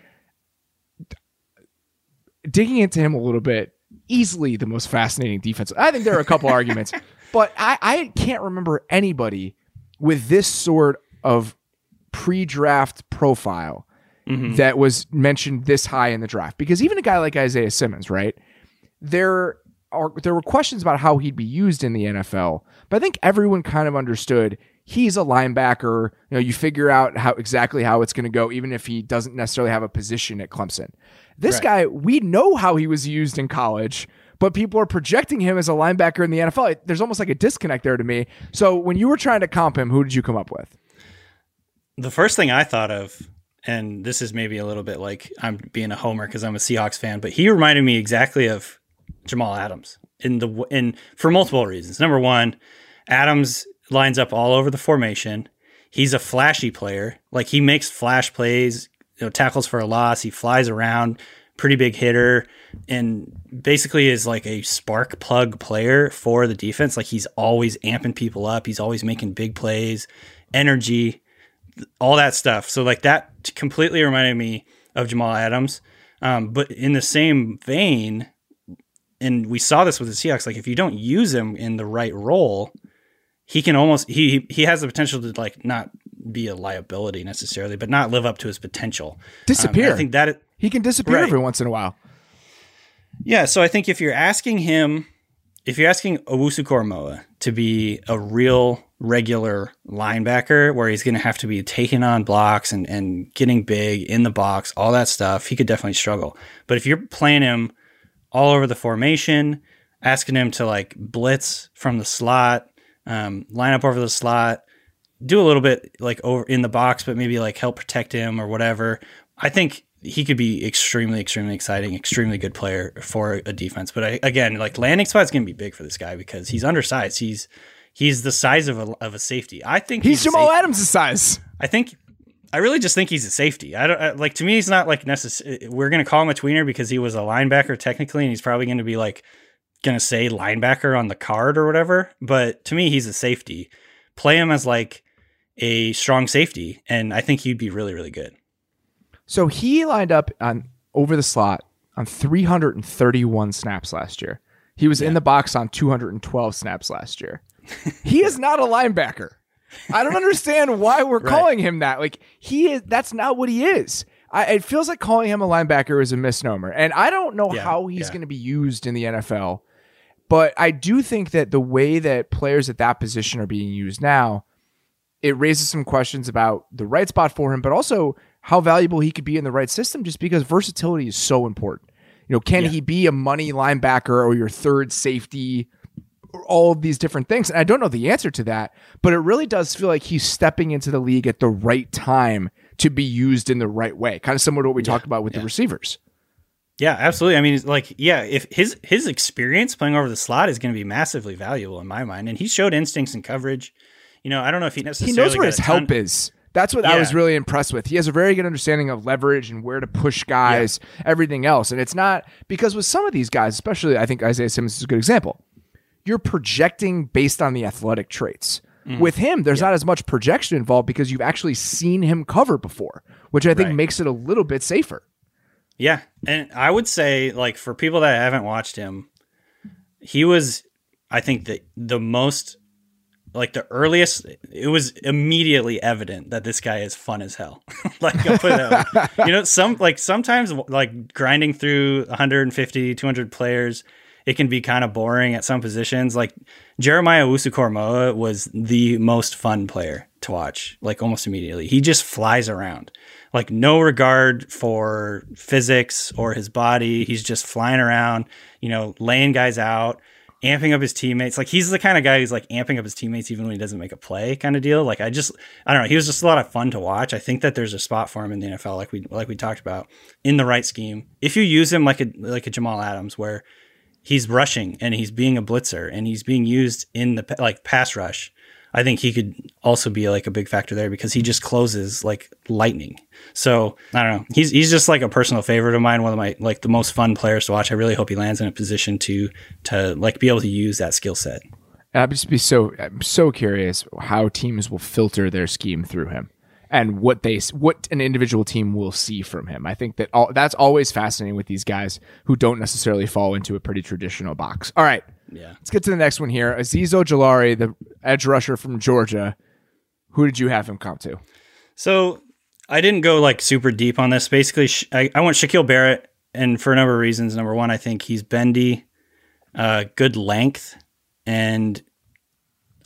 digging into him a little bit, easily the most fascinating defense. I think there are a couple arguments. But I, I can't remember anybody with this sort of pre-draft profile mm-hmm. that was mentioned this high in the draft. Because even a guy like Isaiah Simmons, right? There are there were questions about how he'd be used in the N F L, but I think everyone kind of understood he's a linebacker. You know, you figure out how exactly how it's going to go, even if he doesn't necessarily have a position at Clemson. This right. guy, we know how he was used in college, but people are projecting him as a linebacker in the N F L. There's almost like a disconnect there to me. So when you were trying to comp him, who did you come up with? The first thing I thought of, and this is maybe a little bit like I'm being a homer because I'm a Seahawks fan, but he reminded me exactly of Jamal Adams in the in for multiple reasons. Number one, Adams lines up all over the formation. He's a flashy player. Like he makes flash plays, you know, tackles for a loss. He flies around, pretty big hitter, and basically is like a spark plug player for the defense. Like he's always amping people up. He's always making big plays, energy, all that stuff. So like that completely reminded me of Jamal Adams. Um, but in the same vein, and we saw this with the Seahawks, like if you don't use him in the right role, he can almost, he, he has the potential to like not be a liability necessarily, but not live up to his potential. Disappear. Um, I think that it, he can disappear right. every once in a while. Yeah. So I think if you're asking him, if you're asking Owusu-Koramoah to be a real regular linebacker where he's going to have to be taking on blocks and, and getting big in the box, all that stuff, he could definitely struggle. But if you're playing him all over the formation, asking him to like blitz from the slot, um, line up over the slot, do a little bit like over in the box, but maybe like help protect him or whatever, I think he could be extremely, extremely exciting, extremely good player for a defense. But I, again, like landing spot's going to be big for this guy because he's undersized. He's he's the size of a of a safety. I think he's, he's Jamal Adams' size. I think I really just think he's a safety. I don't I, like to me. He's not like necessary. We're going to call him a tweener because he was a linebacker technically, and he's probably going to be like going to say linebacker on the card or whatever. But to me, he's a safety. Play him as like a strong safety, and I think he'd be really, really good. So he lined up on over the slot on three hundred thirty-one snaps last year. He was yeah. in the box on two hundred twelve snaps last year. He is not a linebacker. I don't understand why we're right. calling him that. Like he is, that's not what he is. I, it feels like calling him a linebacker is a misnomer. And I don't know yeah. how he's yeah. going to be used in the N F L, but I do think that the way that players at that position are being used now, it raises some questions about the right spot for him, but also how valuable he could be in the right system just because versatility is so important. You know, can yeah. he be a money linebacker or your third safety, or all of these different things? And I don't know the answer to that, but it really does feel like he's stepping into the league at the right time to be used in the right way. Kind of similar to what we yeah. talked about with yeah. the receivers. Yeah, absolutely. I mean, like, yeah, if his, his experience playing over the slot is going to be massively valuable in my mind. And he showed instincts and coverage. You know, I don't know if he necessarily He knows where his help is. That's what yeah. I was really impressed with. He has a very good understanding of leverage and where to push guys, yeah. everything else. And it's not because with some of these guys, especially I think Isaiah Simmons is a good example. You're projecting based on the athletic traits. Mm-hmm. With him, there's yeah. not as much projection involved because you've actually seen him cover before, which I think right. makes it a little bit safer. Yeah. And I would say, like, for people that haven't watched him, he was, I think, the the most, like, the earliest, it was immediately evident that this guy is fun as hell. Like, I'll put it that way. You know, some, like, sometimes, like, grinding through one hundred fifty, two hundred players, it can be kind of boring at some positions. Like, Jeremiah Owusu-Koramoah was the most fun player to watch, like, almost immediately. He just flies around. Like, no regard for physics or his body. He's just flying around, you know, laying guys out, amping up his teammates. Like, he's the kind of guy who's like amping up his teammates even when he doesn't make a play kind of deal. Like, I just, I don't know. He was just a lot of fun to watch. I think that there's a spot for him in the N F L, like we, like we talked about, in the right scheme. If you use him like a, like a Jamal Adams, where he's rushing and he's being a blitzer and he's being used in the like pass rush, I think he could also be like a big factor there because he just closes like lightning. So I don't know. He's he's just like a personal favorite of mine. One of my like the most fun players to watch. I really hope he lands in a position to to like be able to use that skill set. I'd just be so I'm so curious how teams will filter their scheme through him and what they what an individual team will see from him. I think that all, that's always fascinating with these guys who don't necessarily fall into a pretty traditional box. All right. Yeah. Let's get to the next one here. Azeez Ojulari, the edge rusher from Georgia. Who did you have him comp to? So I didn't go like super deep on this. Basically, I, I went Shaquille Barrett, and for a number of reasons. Number one, I think he's bendy, uh, good length, and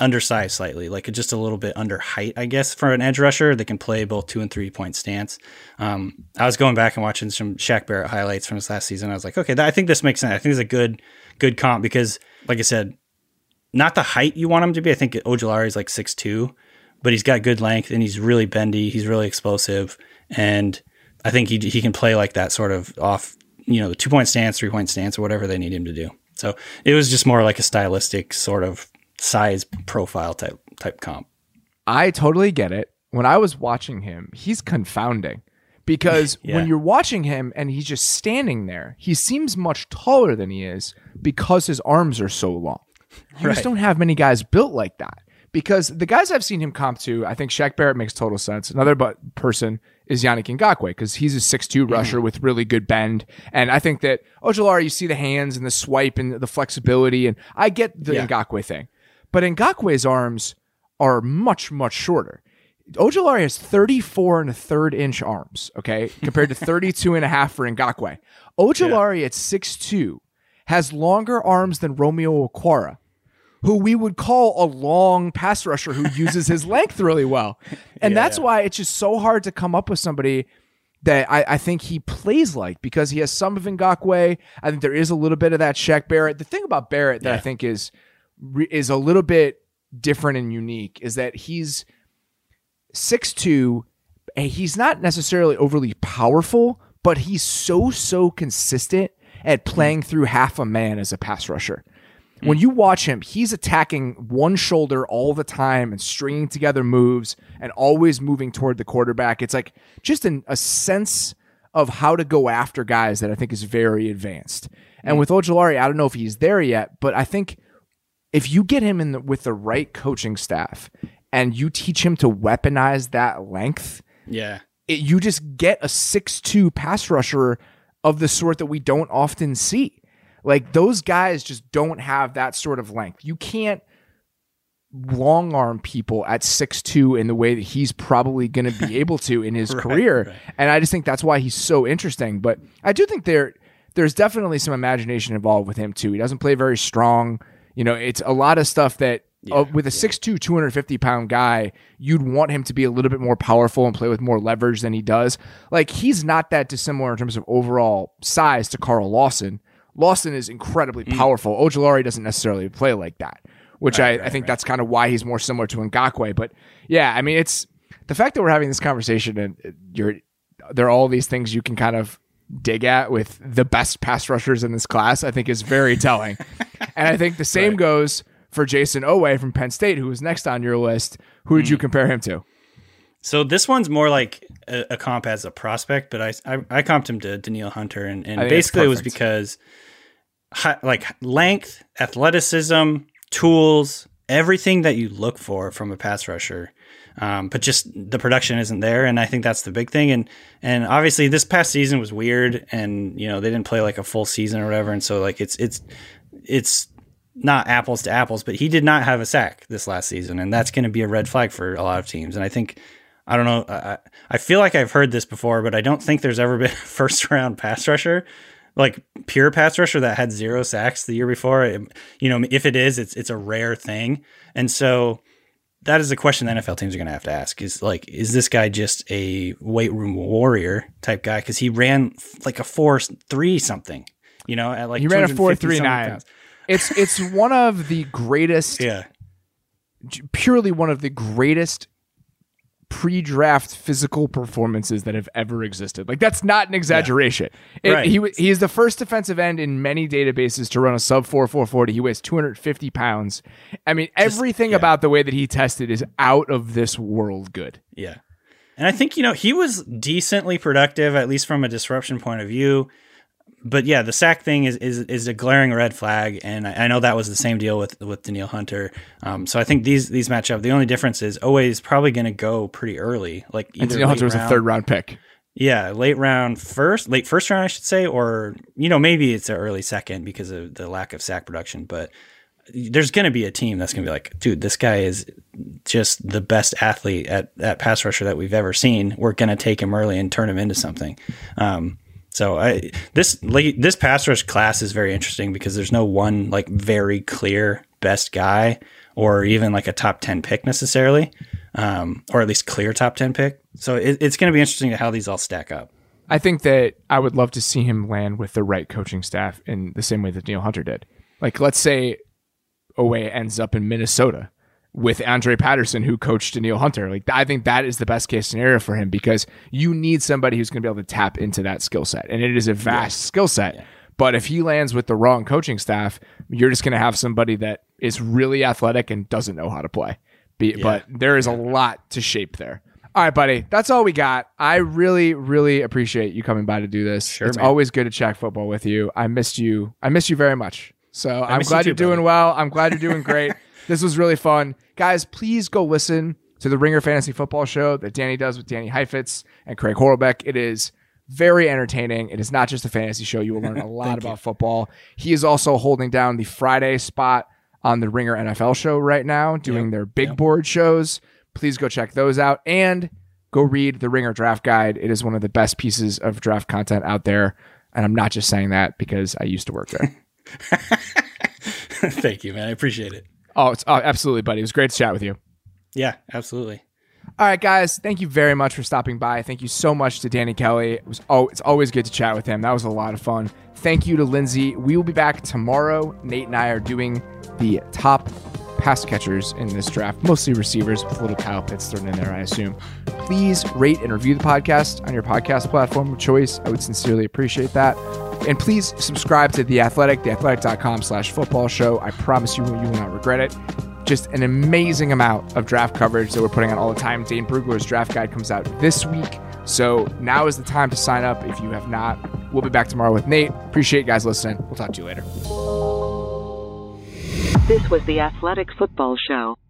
undersized slightly, like just a little bit under height, I guess, for an edge rusher that can play both two and three point stance. Um, I was going back and watching some Shaq Barrett highlights from his last season. I was like, okay, that, I think this makes sense. I think it's a good, good comp because, like I said, not the height you want him to be. I think Ojulari is like six two, but he's got good length and he's really bendy. He's really explosive. And I think he he can play like that sort of off, you know, the two point stance, three point stance, or whatever they need him to do. So it was just more like a stylistic sort of size profile type type comp. I totally get it. When I was watching him, he's confounding because yeah. when you're watching him and he's just standing there, he seems much taller than he is because his arms are so long. You right. just don't have many guys built like that. Because the guys I've seen him comp to, I think Shaq Barrett makes total sense. Another but person is Yannick Ngakoue because he's a six two mm-hmm. rusher with really good bend. And I think that Ojulari, you see the hands and the swipe and the flexibility, and I get the yeah. Ngakoue thing. But Ngakoue's arms are much, much shorter. Ojulari has thirty-four and a third inch arms, okay, compared to thirty-two and a half for Ngakoue. Ojulari yeah. at six two has longer arms than Romeo Okwara, who we would call a long pass rusher who uses his length really well. And yeah, that's yeah. why it's just so hard to come up with somebody that I, I think he plays like, because he has some of Ngakoue. I think there is a little bit of that Shaq Barrett. The thing about Barrett that yeah. I think is is a little bit different and unique is that he's six two, and he's not necessarily overly powerful, but he's so, so consistent at playing mm. through half a man as a pass rusher. When you watch him, he's attacking one shoulder all the time and stringing together moves and always moving toward the quarterback. It's like just an, a sense of how to go after guys that I think is very advanced. And with Ojulari, I don't know if he's there yet, but I think if you get him in the, with the right coaching staff and you teach him to weaponize that length, yeah, it, you just get a six two pass rusher of the sort that we don't often see. Like, those guys just don't have that sort of length. You can't long arm people at six two in the way that he's probably going to be able to in his right, career. Right. And I just think that's why he's so interesting. But I do think there there's definitely some imagination involved with him too. He doesn't play very strong. You know, it's a lot of stuff that yeah, uh, with a yeah. six two, two hundred fifty pound guy, you'd want him to be a little bit more powerful and play with more leverage than he does. Like, he's not that dissimilar in terms of overall size to Carl Lawson. Lawson is incredibly powerful. Mm. Ojulari doesn't necessarily play like that, which right, I, right, I think right. that's kind of why he's more similar to Ngakoue. But yeah, I mean, it's the fact that we're having this conversation and you're there are all these things you can kind of dig at with the best pass rushers in this class, I think is very telling. And I think the same right. goes for Jason Owe from Penn State, who was next on your list. Who did mm. you compare him to? So this one's more like a, a comp as a prospect, but I I, I comped him to Danielle Hunter, and, and basically it was because hi, like length, athleticism, tools, everything that you look for from a pass rusher, um, but just the production isn't there, and I think that's the big thing. And and obviously this past season was weird, and you know they didn't play like a full season or whatever, and so like it's it's it's not apples to apples, but he did not have a sack this last season, and that's going to be a red flag for a lot of teams. And I think. I don't know. I, I feel like I've heard this before, but I don't think there's ever been a first round pass rusher, like pure pass rusher that had zero sacks the year before. It, you know, if it is, it's it's a rare thing. And so that is a question the N F L teams are going to have to ask is like, is this guy just a weight room warrior type guy? Cause he ran like a four, three something, you know, at like, he ran a four, three, nine. It's, it's one of the greatest, yeah, purely one of the greatest pre-draft physical performances that have ever existed. Like, that's not an exaggeration. Yeah. It, right. He he is the first defensive end in many databases to run a sub four four forty. He weighs two hundred fifty pounds. I mean, Just, everything yeah. about the way that he tested is out of this world good. Yeah. And I think, you know, he was decently productive, at least from a disruption point of view. But yeah, the sack thing is is, is a glaring red flag, and I, I know that was the same deal with with Danielle Hunter. Um, so I think these these match up. The only difference is Owe is probably going to go pretty early. Like either and Danielle Hunter was round, a third round pick. Yeah, late round first, late first round, I should say, or you know maybe it's an early second because of the lack of sack production. But there's going to be a team that's going to be like, dude, this guy is just the best athlete at at pass rusher that we've ever seen. We're going to take him early and turn him into something. Um, So I this like this pass rush class is very interesting because there's no one like very clear best guy or even like a top ten pick necessarily, um, or at least clear top ten pick. So it, it's going to be interesting to how these all stack up. I think that I would love to see him land with the right coaching staff in the same way that Neil Hunter did. Like, let's say Oweh ends up in Minnesota with Andre Patterson, who coached Neil Hunter. Like, I think that is the best case scenario for him, because you need somebody who's going to be able to tap into that skill set. And it is a vast yeah. skill set. Yeah. But if he lands with the wrong coaching staff, you're just going to have somebody that is really athletic and doesn't know how to play. Be, yeah. But there is a lot to shape there. All right, buddy. That's all we got. I really, really appreciate you coming by to do this. Sure, it's man. always good to chat football with you. I missed you. I missed you very much. So I I'm glad you too, you're doing brother. well. I'm glad you're doing great. This was really fun. Guys, please go listen to the Ringer Fantasy Football Show that Danny does with Danny Heifetz and Craig Horlbeck. It is very entertaining. It is not just a fantasy show. You will learn a lot about you. football. He is also holding down the Friday spot on the Ringer N F L show right now, doing yep. their big yep. board shows. Please go check those out and go read the Ringer Draft Guide. It is one of the best pieces of draft content out there. And I'm not just saying that because I used to work there. Thank you, man. I appreciate it. Oh, it's oh, absolutely, buddy. It was great to chat with you. Yeah, absolutely. All right, guys. Thank you very much for stopping by. Thank you so much to Danny Kelly. It was oh, it's always good to chat with him. That was a lot of fun. Thank you to Lindsay. We will be back tomorrow. Nate and I are doing the top pass catchers in this draft, mostly receivers with a little Kyle Pitts thrown in there, I assume. Please rate and review the podcast on your podcast platform of choice. I would sincerely appreciate that. And please subscribe to The Athletic, theathletic.com slash football show. I promise you, you will not regret it. Just an amazing amount of draft coverage that we're putting on all the time. Dane Brugler's draft guide comes out this week. So now is the time to sign up if you have not. We'll be back tomorrow with Nate. Appreciate you guys listening. We'll talk to you later. This was The Athletic Football Show.